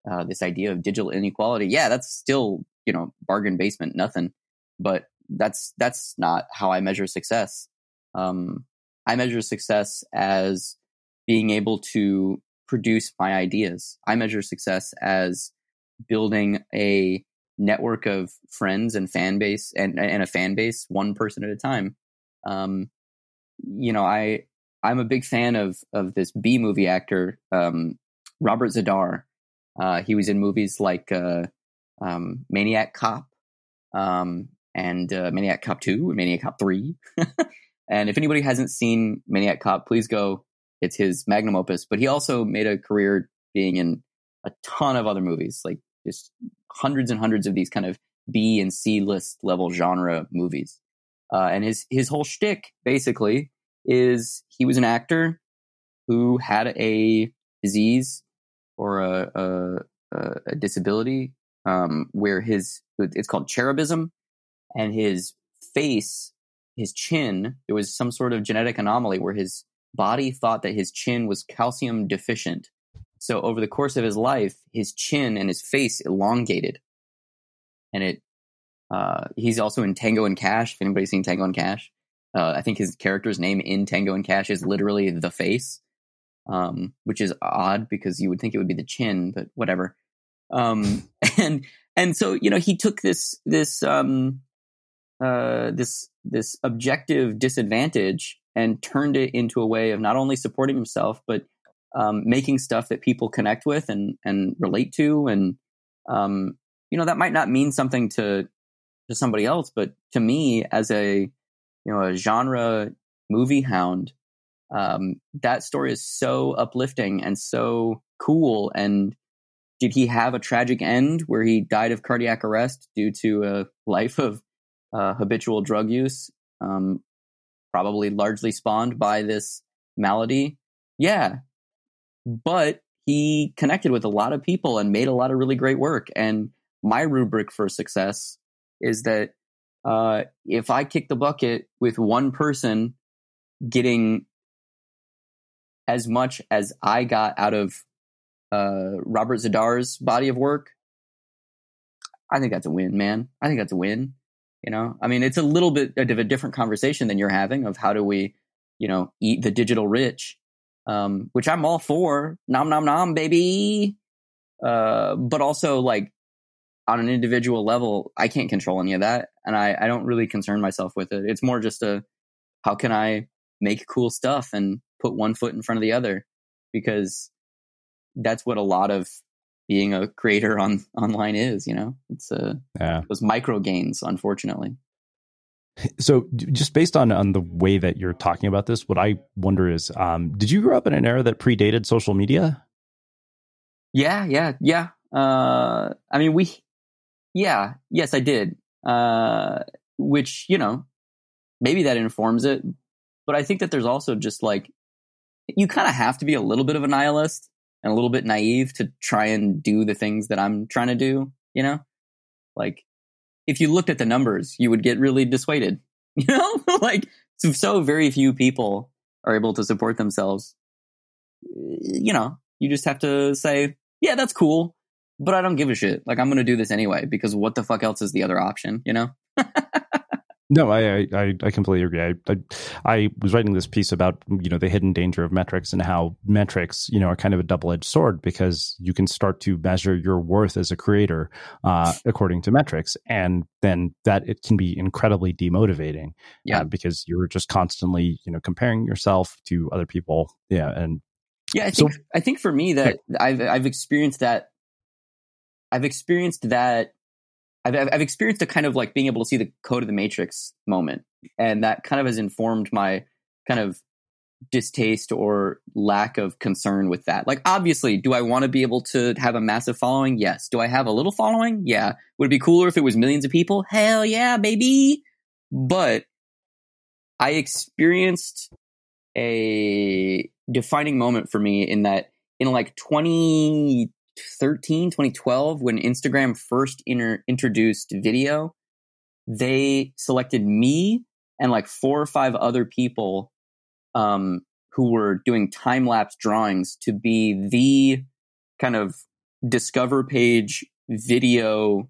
S2: uh, this idea of digital inequality. Yeah, that's still, you know, bargain basement, nothing. But that's that's not how I measure success. Um, I measure success as being able to produce my ideas. I measure success as building a network of friends and fan base and, and a fan base, one person at a time. Um, you know, I, I'm a big fan of, of this B movie actor, um, Robert Zadar. Uh, he was in movies like, uh, um, Maniac Cop, um, and, uh, Maniac Cop two and Maniac Cop three. And if anybody hasn't seen Maniac Cop, please go. It's his magnum opus, but he also made a career being in a ton of other movies, like just hundreds and hundreds of these kind of B and C list level genre movies. Uh, and his, his whole shtick basically is he was an actor who had a disease or a, a, a disability, um, where his, it's called cherubism, and his face, his chin, there was some sort of genetic anomaly where his body thought that his chin was calcium deficient. So over the course of his life, his chin and his face elongated. And it, uh, he's also in Tango and Cash. If anybody's seen Tango and Cash, uh, I think his character's name in Tango and Cash is literally the face, um, which is odd because you would think it would be the chin, but whatever. Um, and, and so, you know, he took this, this, um, uh, this, this objective disadvantage and turned it into a way of not only supporting himself, but um, making stuff that people connect with and, and relate to. And, um, you know, that might not mean something to, to somebody else, but to me as a, you know, a genre movie hound, um, that story is so uplifting and so cool. And did he have a tragic end where he died of cardiac arrest due to a life of uh, habitual drug use? Um, probably largely spawned by this malady. Yeah. But he connected with a lot of people and made a lot of really great work. And my rubric for success is that uh, if I kick the bucket with one person getting as much as I got out of uh, Robert Zadar's body of work, I think that's a win, man. I think that's a win. You know, I mean, it's a little bit of a different conversation than you're having of how do we, you know, eat the digital rich, um, which I'm all for. Nom, nom, nom, baby. Uh, but also, like, on an individual level, I can't control any of that. And I, I don't really concern myself with it. It's more just a, how can I make cool stuff and put one foot in front of the other? Because that's what a lot of being a creator on online is, you know, it's uh, yeah. those micro gains, unfortunately.
S3: So just based on, on the way that you're talking about this, what I wonder is, um, did you grow up in an era that predated social media?
S2: Yeah, yeah, yeah. Uh, I mean, we, yeah, yes, I did. Uh, which, you know, maybe that informs it. But I think that there's also just like, you kind of have to be a little bit of a nihilist and a little bit naive to try and do the things that I'm trying to do, you know? Like, if you looked at the numbers, you would get really dissuaded, you know? Like, so, so very few people are able to support themselves. You know, you just have to say, yeah, that's cool, but I don't give a shit. Like, I'm going to do this anyway, because what the fuck else is the other option, you know?
S3: No, I, I I completely agree. I, I I was writing this piece about, you know, the hidden danger of metrics and how metrics, you know, are kind of a double-edged sword, because you can start to measure your worth as a creator uh, according to metrics, and then that it can be incredibly demotivating.
S2: Yeah,
S3: uh, because you're just constantly, you know, comparing yourself to other people. Yeah, and
S2: yeah, I think
S3: so,
S2: I think for me that yeah. I've I've experienced that. I've experienced that. I've, I've experienced a kind of like being able to see the code of the matrix moment. And that kind of has informed my kind of distaste or lack of concern with that. Like, obviously, do I want to be able to have a massive following? Yes. Do I have a little following? Yeah. Would it be cooler if it was millions of people? Hell yeah, baby. But I experienced a defining moment for me in that in like twenty thirteen, twenty twelve, when Instagram first inter- introduced video, they selected me and like four or five other people um, who were doing time-lapse drawings to be the kind of Discover page video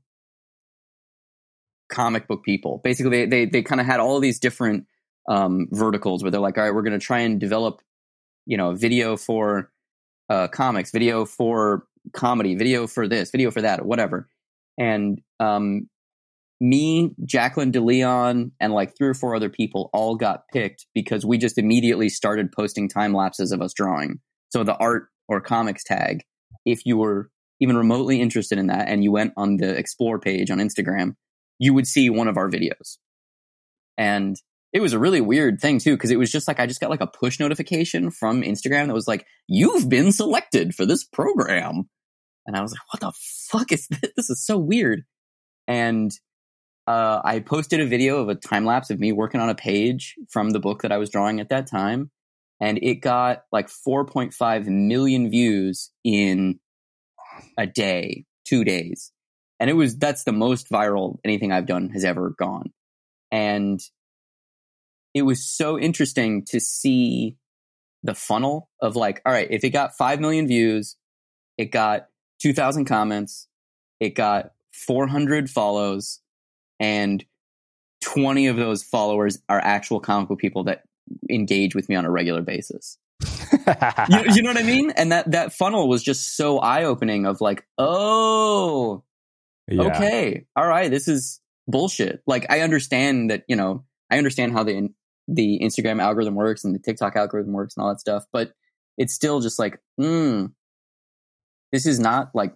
S2: comic book people. Basically, they they, they kind of had all these different um, verticals where they're like, all right, we're going to try and develop, you know, video for uh, comics, video for comedy, video for this, video for that, whatever. And um, me, Jacqueline DeLeon, and like three or four other people all got picked because we just immediately started posting time lapses of us drawing. So the art or comics tag, if you were even remotely interested in that and you went on the explore page on Instagram, you would see one of our videos. And it was a really weird thing too, because it was just like, I just got like a push notification from Instagram that was like, you've been selected for this program. And I was like, what the fuck is this? This is so weird. And uh, I posted a video of a time lapse of me working on a page from the book that I was drawing at that time. And it got like four point five million views in a day, two days. And it was, that's the most viral anything I've done has ever gone. And it was so interesting to see the funnel of like, all right, if it got five million views, it got two thousand comments, it got four hundred follows, and twenty of those followers are actual comic book people that engage with me on a regular basis. you, you know what I mean? And that, that funnel was just so eye-opening of like, oh, yeah. Okay, all right, this is bullshit. Like, I understand that, you know, I understand how the the Instagram algorithm works and the TikTok algorithm works and all that stuff, but it's still just like, hmm, this is not like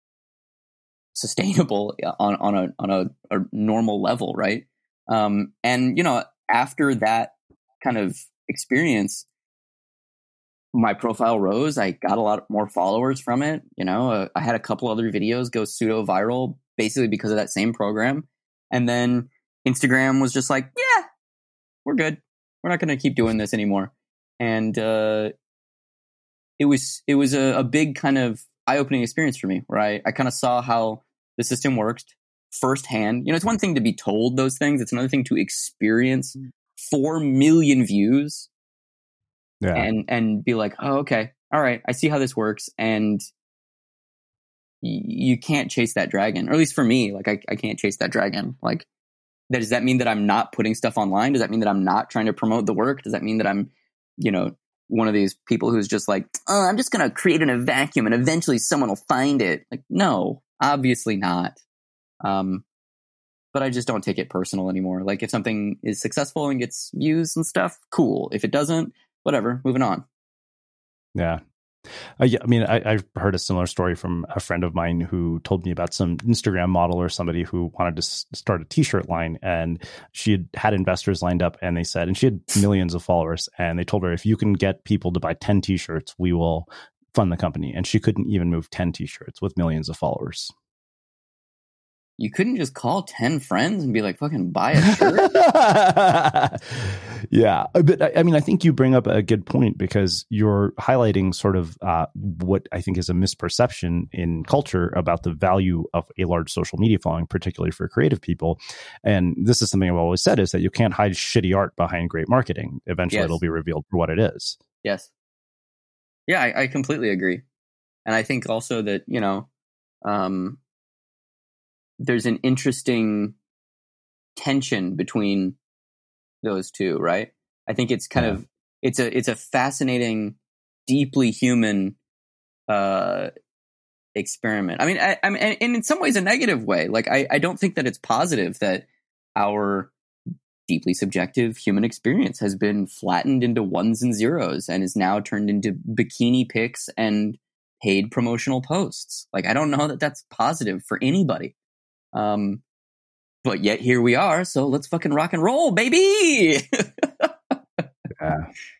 S2: sustainable on on a on a, a normal level, right? Um, and you know, after that kind of experience, my profile rose. I got a lot more followers from it. You know, uh, I had a couple other videos go pseudo viral basically because of that same program. And then Instagram was just like, yeah, we're good. We're not going to keep doing this anymore. And uh, it was it was a, a big kind of eye-opening experience for me, where I, I kind of saw how the system worked firsthand. You know, it's one thing to be told those things. It's another thing to experience four million views. Yeah. And and be like, oh, okay, all right, I see how this works. And y- you can't chase that dragon, or at least for me, like I, I can't chase that dragon. Like, that does that mean that I'm not putting stuff online? Does that mean that I'm not trying to promote the work? Does that mean that I'm, you know, one of these people who's just like, oh, I'm just gonna create it in a vacuum and eventually someone will find it? Like, no, obviously not. Um, but I just don't take it personal anymore. Like, if something is successful and gets views and stuff, cool. If it doesn't, whatever, moving on.
S3: Yeah. Uh, yeah, I mean, I, I've heard a similar story from a friend of mine who told me about some Instagram model or somebody who wanted to s- start a t-shirt line, and she had had investors lined up, and they said, and she had millions of followers, and they told her, if you can get people to buy ten t-shirts, we will fund the company. And she couldn't even move ten t-shirts with millions of followers.
S2: You couldn't just call ten friends and be like, fucking buy a shirt?
S3: Yeah. But I mean, I think you bring up a good point, because you're highlighting sort of uh, what I think is a misperception in culture about the value of a large social media following, particularly for creative people. And this is something I've always said, is that you can't hide shitty art behind great marketing. Eventually, yes. It'll be revealed for what it is.
S2: Yes. Yeah, I, I completely agree. And I think also that, you know, um, there's an interesting tension between those two, right? I think it's kind yeah. of it's a it's a fascinating, deeply human uh, experiment. I mean, I, I mean, and in some ways, a negative way. Like, I, I don't think that it's positive that our deeply subjective human experience has been flattened into ones and zeros and is now turned into bikini pics and paid promotional posts. Like, I don't know that that's positive for anybody. Um, but yet here we are. So let's fucking rock and roll, baby.
S3: Yeah.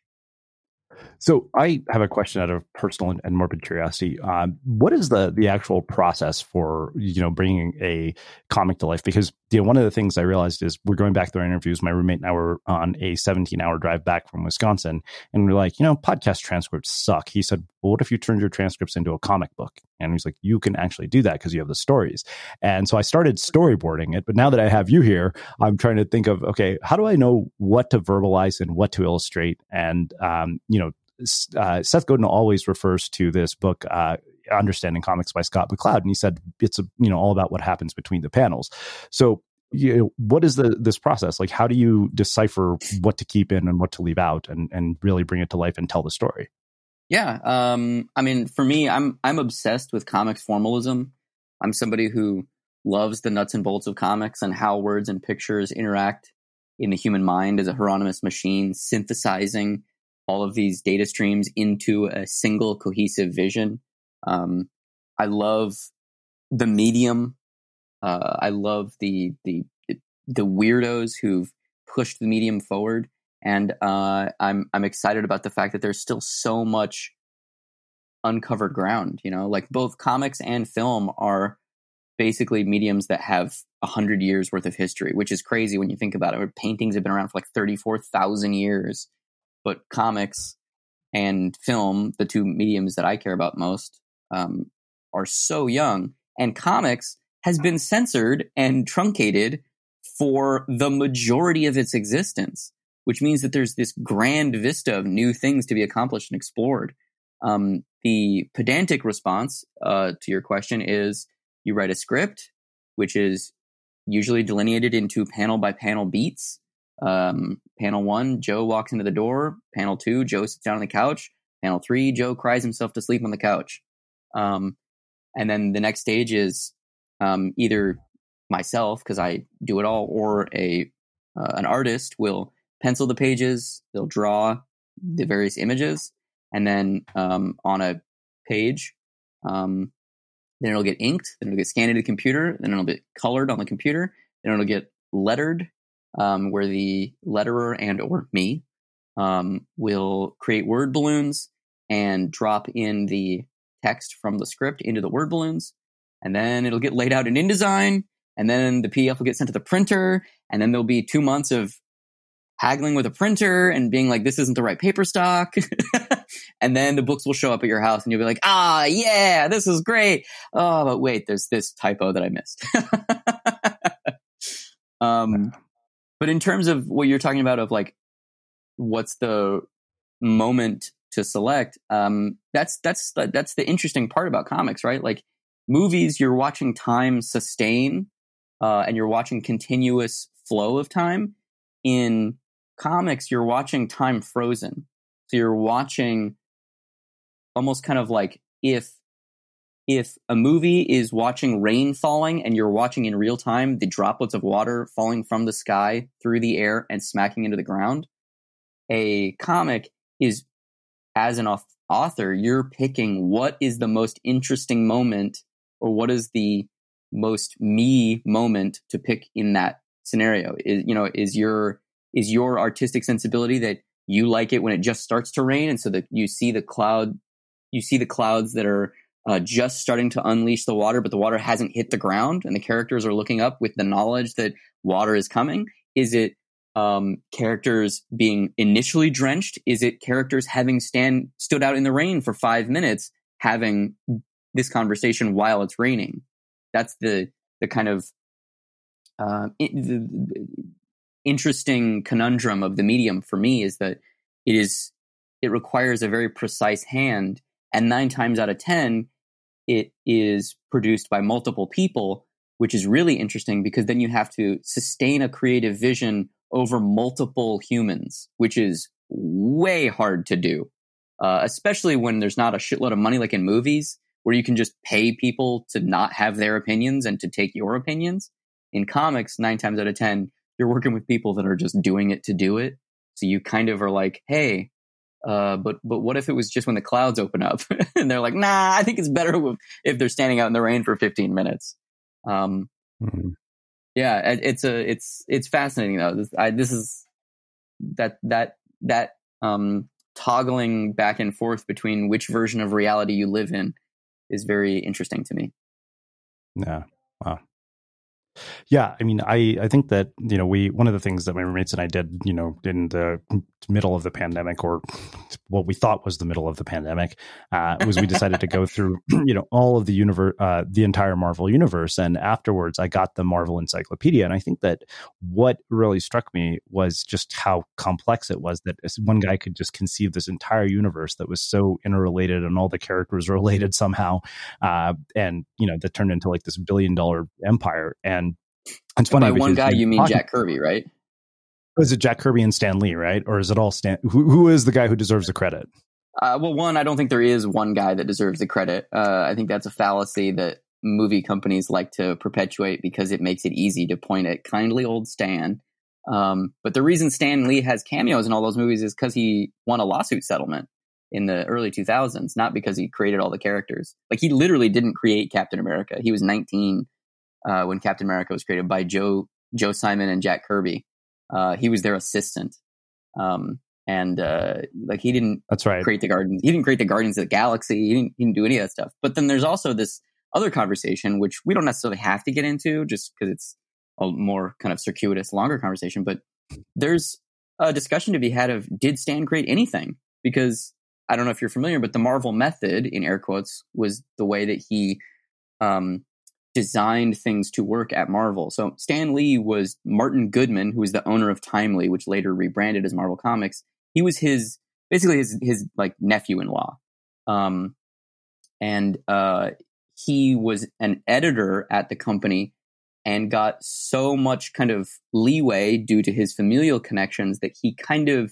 S3: So I have a question out of personal and, and morbid curiosity. Um, what is the the actual process for, you know, bringing a comic to life? Because, you know, one of the things I realized is, we're going back through our interviews. My roommate and I were on a seventeen hour drive back from Wisconsin, and we're like, you know, podcast transcripts suck. He said, well, what if you turned your transcripts into a comic book? And he's like, you can actually do that because you have the stories. And so I started storyboarding it. But now that I have you here, I'm trying to think of, okay, how do I know what to verbalize and what to illustrate? And, um, you know, Uh, Seth Godin always refers to this book, uh, Understanding Comics by Scott McCloud, and he said it's a, you know all about what happens between the panels. So, you know, what is the this process like? How do you decipher what to keep in and what to leave out, and and really bring it to life and tell the story?
S2: Yeah, um, I mean, for me, I'm I'm obsessed with comics formalism. I'm somebody who loves the nuts and bolts of comics and how words and pictures interact in the human mind as a Hieronymus machine, synthesizing all of these data streams into a single cohesive vision. Um, I love the medium. Uh, I love the the the weirdos who've pushed the medium forward. And uh, I'm I'm excited about the fact that there's still so much uncovered ground. You know, like both comics and film are basically mediums that have a hundred years worth of history, which is crazy when you think about it. Paintings have been around for like thirty-four thousand years, but comics and film, the two mediums that I care about most, um, are so young. And comics has been censored and truncated for the majority of its existence, which means that there's this grand vista of new things to be accomplished and explored. Um, the pedantic response uh, to your question is you write a script, which is usually delineated into panel by panel beats. Um, panel one, Joe walks into the door. Panel two, Joe sits down on the couch. Panel three, Joe cries himself to sleep on the couch. Um, and then the next stage is um, either myself, because I do it all, or a uh, an artist will pencil the pages, they'll draw the various images, and then um, on a page, um, then it'll get inked, then it'll get scanned into the computer, then it'll get colored on the computer, then it'll get lettered, um, where the letterer and or me um, will create word balloons and drop in the text from the script into the word balloons, and then it'll get laid out in InDesign, and then the P D F will get sent to the printer, and then there'll be two months of haggling with a printer and being like, this isn't the right paper stock. And then the books will show up at your house and you'll be like, ah, yeah, this is great. Oh, but wait, there's this typo that I missed. um, but in terms of what you're talking about of like, what's the moment to select? Um, that's, that's, that's the interesting part about comics, right? Like movies, you're watching time sustain, uh, and you're watching continuous flow of time. In comics, you're watching time frozen. So you're watching almost kind of like if if a movie is watching rain falling and you're watching in real time the droplets of water falling from the sky through the air and smacking into the ground, a comic is, as an author, you're picking what is the most interesting moment or what is the most me moment to pick in that scenario. Is, you know, is your is your artistic sensibility that you like it when it just starts to rain, and so that you see the cloud, you see the clouds that are uh, just starting to unleash the water, but the water hasn't hit the ground, and the characters are looking up with the knowledge that water is coming? Is it um, characters being initially drenched? Is it characters having stand stood out in the rain for five minutes, having this conversation while it's raining? That's the the kind of uh, it, the, interesting conundrum of the medium for me, is that it is it requires a very precise hand, and nine times out of ten it is produced by multiple people, which is really interesting because then you have to sustain a creative vision over multiple humans, which is way hard to do, uh, especially when there's not a shitload of money like in movies where you can just pay people to not have their opinions and to take your opinions. In comics, nine times out of ten you're working with people that are just doing it to do it. So you kind of are like, hey, uh, but but what if it was just when the clouds open up? And they're like, nah, I think it's better if they're standing out in the rain for fifteen minutes. Um, mm-hmm. Yeah, it, it's a it's it's fascinating though. This, I, this is that that that um, toggling back and forth between which version of reality you live in is very interesting to me.
S3: Yeah. Wow. Yeah, I mean, I, I think that, you know, we, one of the things that my roommates and I did, you know, in the middle of the pandemic, or what we thought was the middle of the pandemic, uh, was we decided to go through, you know, all of the universe, uh, the entire Marvel universe. And afterwards I got the Marvel Encyclopedia. And I think that what really struck me was just how complex it was, that one guy could just conceive this entire universe that was so interrelated and all the characters related somehow. Uh, and, you know, that turned into like this billion dollar empire. And it's funny.
S2: By one guy, you mean
S3: talking,
S2: Jack Kirby, right?
S3: Is it Jack Kirby and Stan Lee, right? Or is it all Stan? Who, who is the guy who deserves the credit?
S2: Uh, well, one, I don't think there is one guy that deserves the credit. Uh, I think that's a fallacy that movie companies like to perpetuate because it makes it easy to point at kindly old Stan. Um, but the reason Stan Lee has cameos in all those movies is because he won a lawsuit settlement in the early two thousands, not because he created all the characters. Like, he literally didn't create Captain America. He was nineteen Uh, when Captain America was created by Joe Joe Simon and Jack Kirby. Uh, he was their assistant. Um, and uh, like he didn't
S3: That's right.
S2: create the Guardians. He didn't create the Guardians of the Galaxy. He didn't, he didn't do any of that stuff. But then there's also this other conversation, which we don't necessarily have to get into just because it's a more kind of circuitous, longer conversation. But there's a discussion to be had of, did Stan create anything? Because I don't know if you're familiar, but the Marvel method, in air quotes, was the way that he um, designed things to work at Marvel. So Stan Lee was Martin Goodman, who was the owner of Timely, which later rebranded as Marvel Comics. He was his, basically his, his like nephew-in-law. Um, and uh, he was an editor at the company and got so much kind of leeway due to his familial connections that he kind of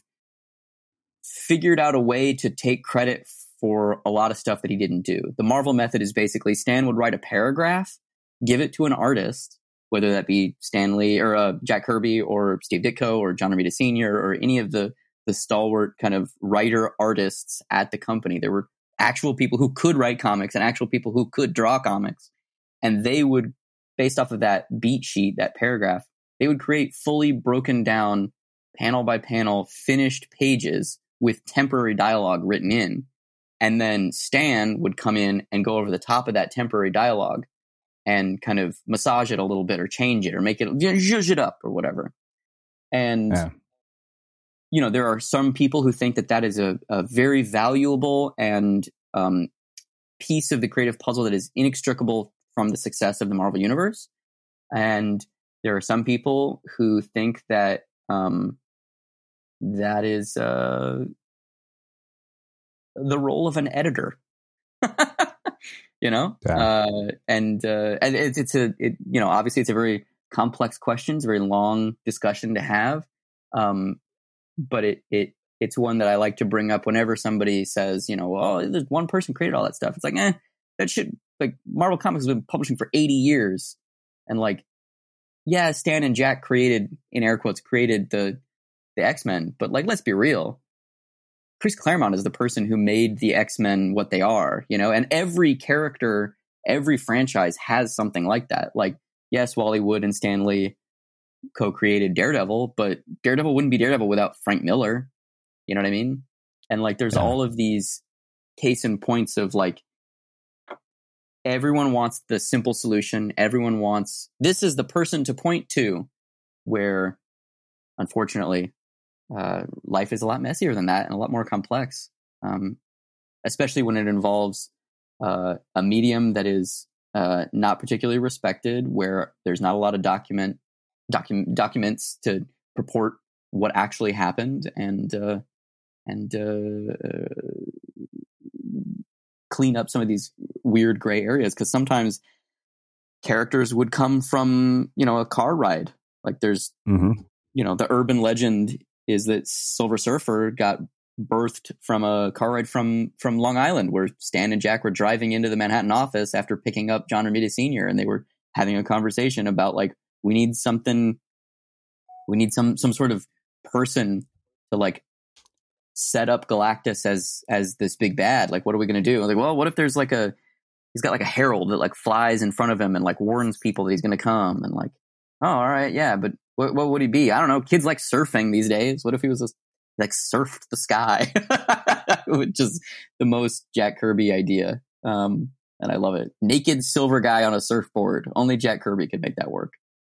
S2: figured out a way to take credit for a lot of stuff that he didn't do. The Marvel method is basically Stan would write a paragraph, give it to an artist, whether that be Stan Lee or uh, Jack Kirby or Steve Ditko or John Romita Senior or any of the the stalwart kind of writer artists at the company. There were actual people who could write comics and actual people who could draw comics. And they would, based off of that beat sheet, that paragraph, they would create fully broken down, panel by panel, finished pages with temporary dialogue written in. And then Stan would come in and go over the top of that temporary dialogue and kind of massage it a little bit or change it or make it, zhuzh it up or whatever. And, yeah. you know, there are some people who think that that is a, a very valuable and um, piece of the creative puzzle that is inextricable from the success of the Marvel Universe. And there are some people who think that um, that is uh, the role of an editor. You know, yeah. uh, and uh, and it's, it's a it, you know, obviously it's a very complex question, it's a very long discussion to have, um, but it it it's one that I like to bring up whenever somebody says, you know, well, there's one person created all that stuff. It's like, eh, that should like Marvel Comics has been publishing for eighty years, and like, yeah, Stan and Jack created, in air quotes, created the the X-Men, but like, let's be real. Chris Claremont is the person who made the X-Men what they are, you know, and every character, every franchise has something like that. Like, yes, Wally Wood and Stan Lee co-created Daredevil, but Daredevil wouldn't be Daredevil without Frank Miller. You know what I mean? And like, there's yeah. all of these case in points of like, everyone wants the simple solution. Everyone wants, this is the person to point to, where unfortunately, Uh, life is a lot messier than that and a lot more complex, um, especially when it involves uh, a medium that is uh, not particularly respected, where there's not a lot of document docu- documents to purport what actually happened and uh, and uh, uh, clean up some of these weird gray areas. Because sometimes characters would come from, you know, a car ride. Like there's, mm-hmm. you know, the urban legend is that Silver Surfer got birthed from a car ride from from Long Island, where Stan and Jack were driving into the Manhattan office after picking up John Romita Senior, and they were having a conversation about like, we need something, we need some some sort of person to like set up Galactus as as this big bad. Like, what are we going to do? Like, well, what if there's like a, he's got like a herald that like flies in front of him and like warns people that he's going to come, and like, oh, all right, yeah, but What, what would he be? I don't know. Kids like surfing these days. What if he was just, like surfed the sky? Which is the most Jack Kirby idea. Um, and I love it. Naked silver guy on a surfboard. Only Jack Kirby could make that work.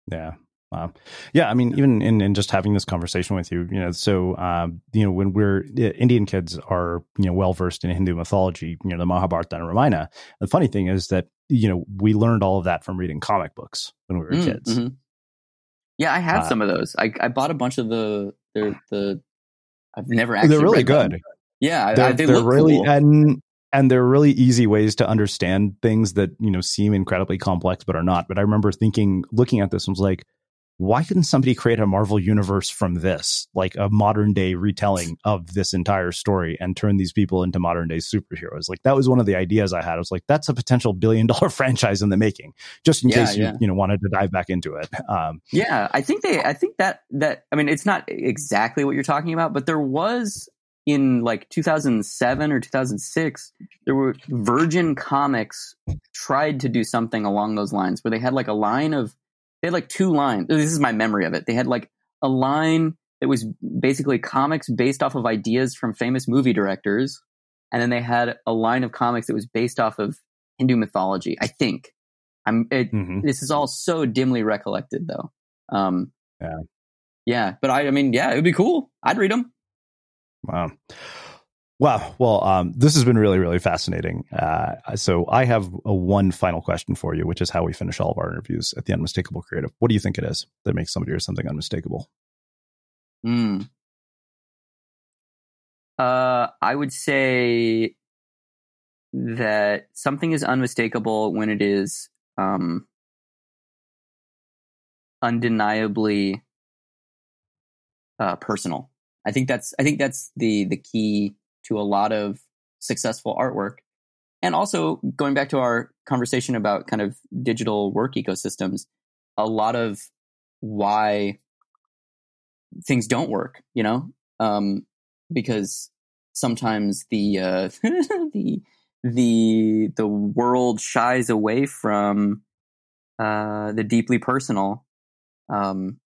S3: Yeah. Wow. Yeah. I mean, even in, in just having this conversation with you, you know, so, um, you know, when we're Indian kids are, you know, well versed in Hindu mythology, you know, the Mahabharata and Ramayana. The funny thing is that, you know, we learned all of that from reading comic books when we were
S2: mm,
S3: kids.
S2: Mm-hmm. Yeah, I have
S3: uh,
S2: some of those. I, I bought a bunch of the, the, the I've never actually
S3: They're really
S2: read
S3: good.
S2: them. Yeah.
S3: They're,
S2: I, they
S3: they're
S2: look
S3: really,
S2: cool.
S3: and, and they're really easy ways to understand things that, you know, seem incredibly complex, but are not. But I remember thinking, looking at this, and was like, why couldn't somebody create a Marvel universe from this, like a modern day retelling of this entire story, and turn these people into modern day superheroes? Like, that was one of the ideas I had. I was like, that's a potential billion dollar franchise in the making, just in
S2: Yeah,
S3: case you,
S2: yeah.
S3: you know, wanted to dive back into it. Um,
S2: Yeah, I think they, I think that, that, I mean, it's not exactly what you're talking about, but there was in like two thousand seven or two thousand six, there were Virgin Comics tried to do something along those lines where they had like a line of, they had like two lines. This is my memory of it. They had like a line that was basically comics based off of ideas from famous movie directors. And then they had a line of comics that was based off of Hindu mythology, I think. I'm, it,
S3: mm-hmm.
S2: This is all so dimly recollected though. Um,
S3: yeah.
S2: Yeah. But I, I mean, yeah, it would be cool. I'd read them.
S3: Wow. Wow. Well, um, this has been really, really fascinating. Uh, so I have a one final question for you, which is how we finish all of our interviews at the Unmistakable Creative. What do you think it is that makes somebody or something unmistakable?
S2: Hmm. Uh, I would say that something is unmistakable when it is um, undeniably uh, personal. I think that's I think that's the the key to a lot of successful artwork. And also going back to our conversation about kind of digital work ecosystems, a lot of why things don't work, you know, um, because sometimes the uh, the the the world shies away from uh, the deeply personal um,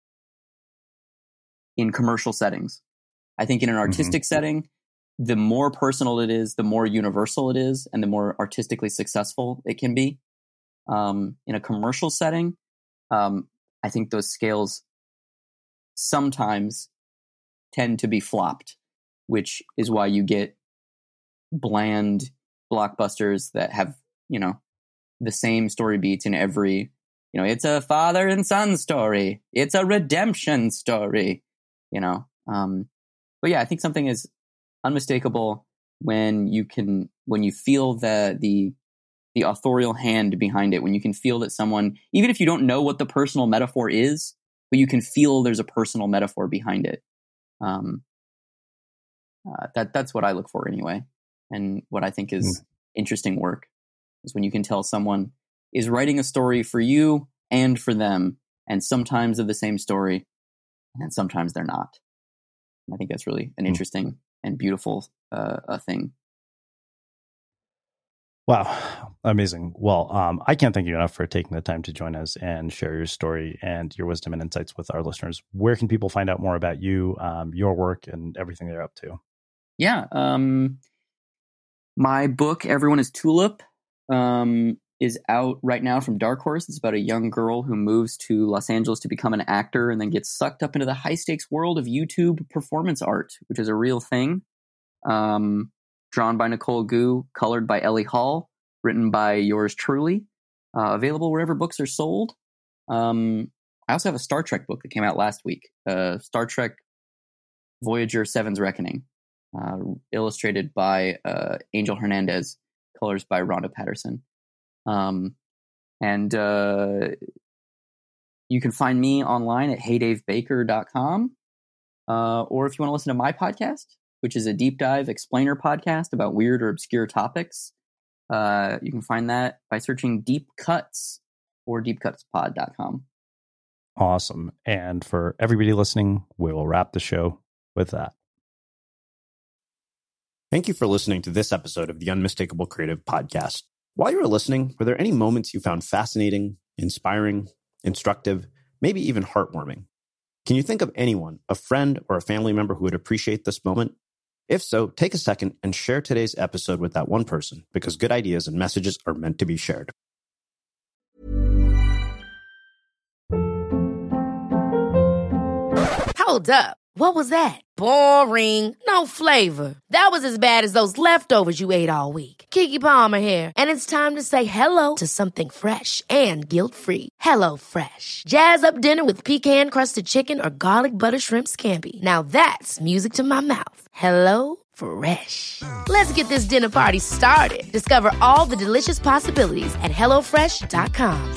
S2: in commercial settings. I think in an artistic mm-hmm. setting, the more personal it is, the more universal it is, and the more artistically successful it can be. Um, in a commercial setting, um, I think those scales sometimes tend to be flopped, which is why you get bland blockbusters that have, you know, the same story beats in every, you know, it's a father and son story. It's a redemption story, you know. Um, but yeah, I think something is unmistakable when you can, when you feel the, the, the authorial hand behind it, when you can feel that someone, even if you don't know what the personal metaphor is, but you can feel there's a personal metaphor behind it. Um, uh, that that's what I look for anyway. And what I think is mm. interesting work is when you can tell someone is writing a story for you and for them, and sometimes they're the same story, and sometimes they're not. And I think that's really an interesting mm. and beautiful uh, a thing.
S3: Wow. Amazing. Well, um, I can't thank you enough for taking the time to join us and share your story and your wisdom and insights with our listeners. Where can people find out more about you, um, your work, and everything they're up to?
S2: Yeah. Um, my book, Everyone is Tulip, um, is out right now from Dark Horse. It's about a young girl who moves to Los Angeles to become an actor and then gets sucked up into the high-stakes world of YouTube performance art, which is a real thing. Um, drawn by Nicole Gu, colored by Ellie Hall, written by yours truly, uh, available wherever books are sold. Um, I also have a Star Trek book that came out last week, uh, Star Trek Voyager seven's Reckoning, uh, illustrated by uh, Angel Hernandez, colors by Rhonda Patterson. Um, and uh, you can find me online at hey dave baker dot com, uh, or if you want to listen to my podcast, which is a deep dive explainer podcast about weird or obscure topics. Uh, you can find that by searching Deep Cuts or deep cuts pod dot com.
S3: Awesome. And for everybody listening, we will wrap the show with that. Thank you for listening to this episode of the Unmistakable Creative Podcast. While you were listening, were there any moments you found fascinating, inspiring, instructive, maybe even heartwarming? Can you think of anyone, a friend or a family member who would appreciate this moment? If so, take a second and share today's episode with that one person, because good ideas and messages are meant to be shared.
S4: Hold up. What was that? Boring. No flavor. That was as bad as those leftovers you ate all week. Keke Palmer here, and it's time to say hello to something fresh and guilt-free. Hello Fresh. Jazz up dinner with pecan-crusted chicken or garlic butter shrimp scampi. Now that's music to my mouth. Hello Fresh. Let's get this dinner party started. Discover all the delicious possibilities at hello fresh dot com.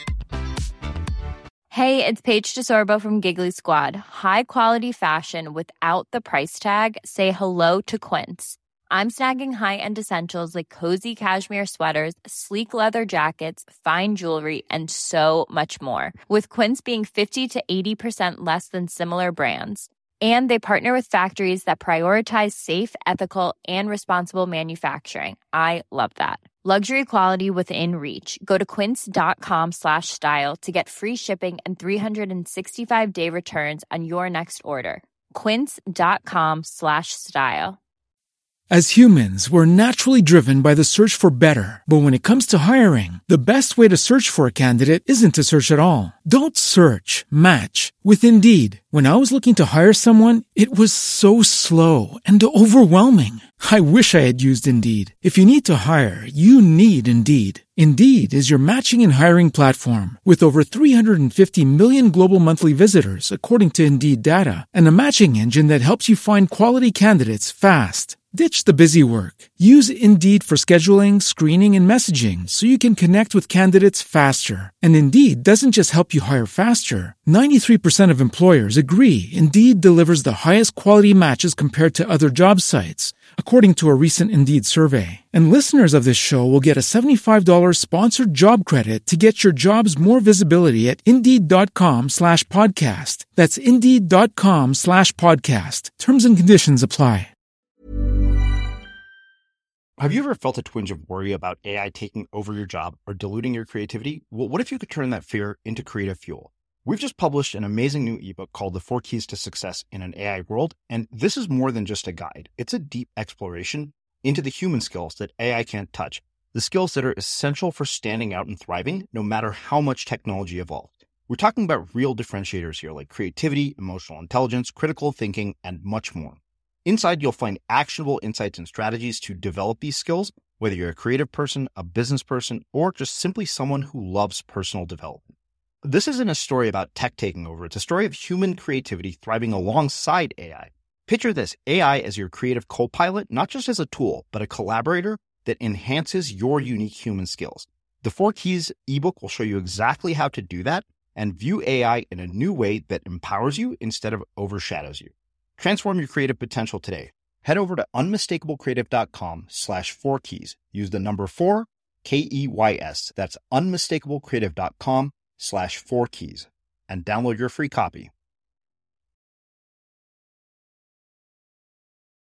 S13: Hey, it's Paige DeSorbo from Giggly Squad. High quality fashion without the price tag. Say hello to Quince. I'm snagging high-end essentials like cozy cashmere sweaters, sleek leather jackets, fine jewelry, and so much more. With Quince being fifty to eighty percent less than similar brands. And they partner with factories that prioritize safe, ethical, and responsible manufacturing. I love that. Luxury quality within reach. Go to quince.com slash style to get free shipping and three sixty-five day returns on your next order. Quince.com slash style.
S14: As humans, we're naturally driven by the search for better. But when it comes to hiring, the best way to search for a candidate isn't to search at all. Don't search, match with Indeed. When I was looking to hire someone, it was so slow and overwhelming. I wish I had used Indeed. If you need to hire, you need Indeed. Indeed is your matching and hiring platform with over three hundred fifty million global monthly visitors, according to Indeed data, and a matching engine that helps you find quality candidates fast. Ditch the busy work. Use Indeed for scheduling, screening, and messaging so you can connect with candidates faster. And Indeed doesn't just help you hire faster. ninety-three percent of employers agree Indeed delivers the highest quality matches compared to other job sites, according to a recent Indeed survey. And listeners of this show will get a seventy-five dollars sponsored job credit to get your jobs more visibility at Indeed.com slash podcast. That's Indeed.com slash podcast. Terms and conditions apply.
S1: Have you ever felt a twinge of worry about A I taking over your job or diluting your creativity? Well, what if you could turn that fear into creative fuel? We've just published an amazing new ebook called The Four Keys to Success in an A I World, and this is more than just a guide. It's a deep exploration into the human skills that A I can't touch, the skills that are essential for standing out and thriving, no matter how much technology evolved. We're talking about real differentiators here, like creativity, emotional intelligence, critical thinking, and much more. Inside, you'll find actionable insights and strategies to develop these skills, whether you're a creative person, a business person, or just simply someone who loves personal development. This isn't a story about tech taking over. It's a story of human creativity thriving alongside A I. Picture this, A I as your creative co-pilot, not just as a tool, but a collaborator that enhances your unique human skills. The Four Keys ebook will show you exactly how to do that and view A I in a new way that empowers you instead of overshadows you. Transform your creative potential today. Head over to unmistakablecreative.com slash four keys. Use the number four, K E Y S. That's unmistakablecreative.com slash four keys and download your free copy.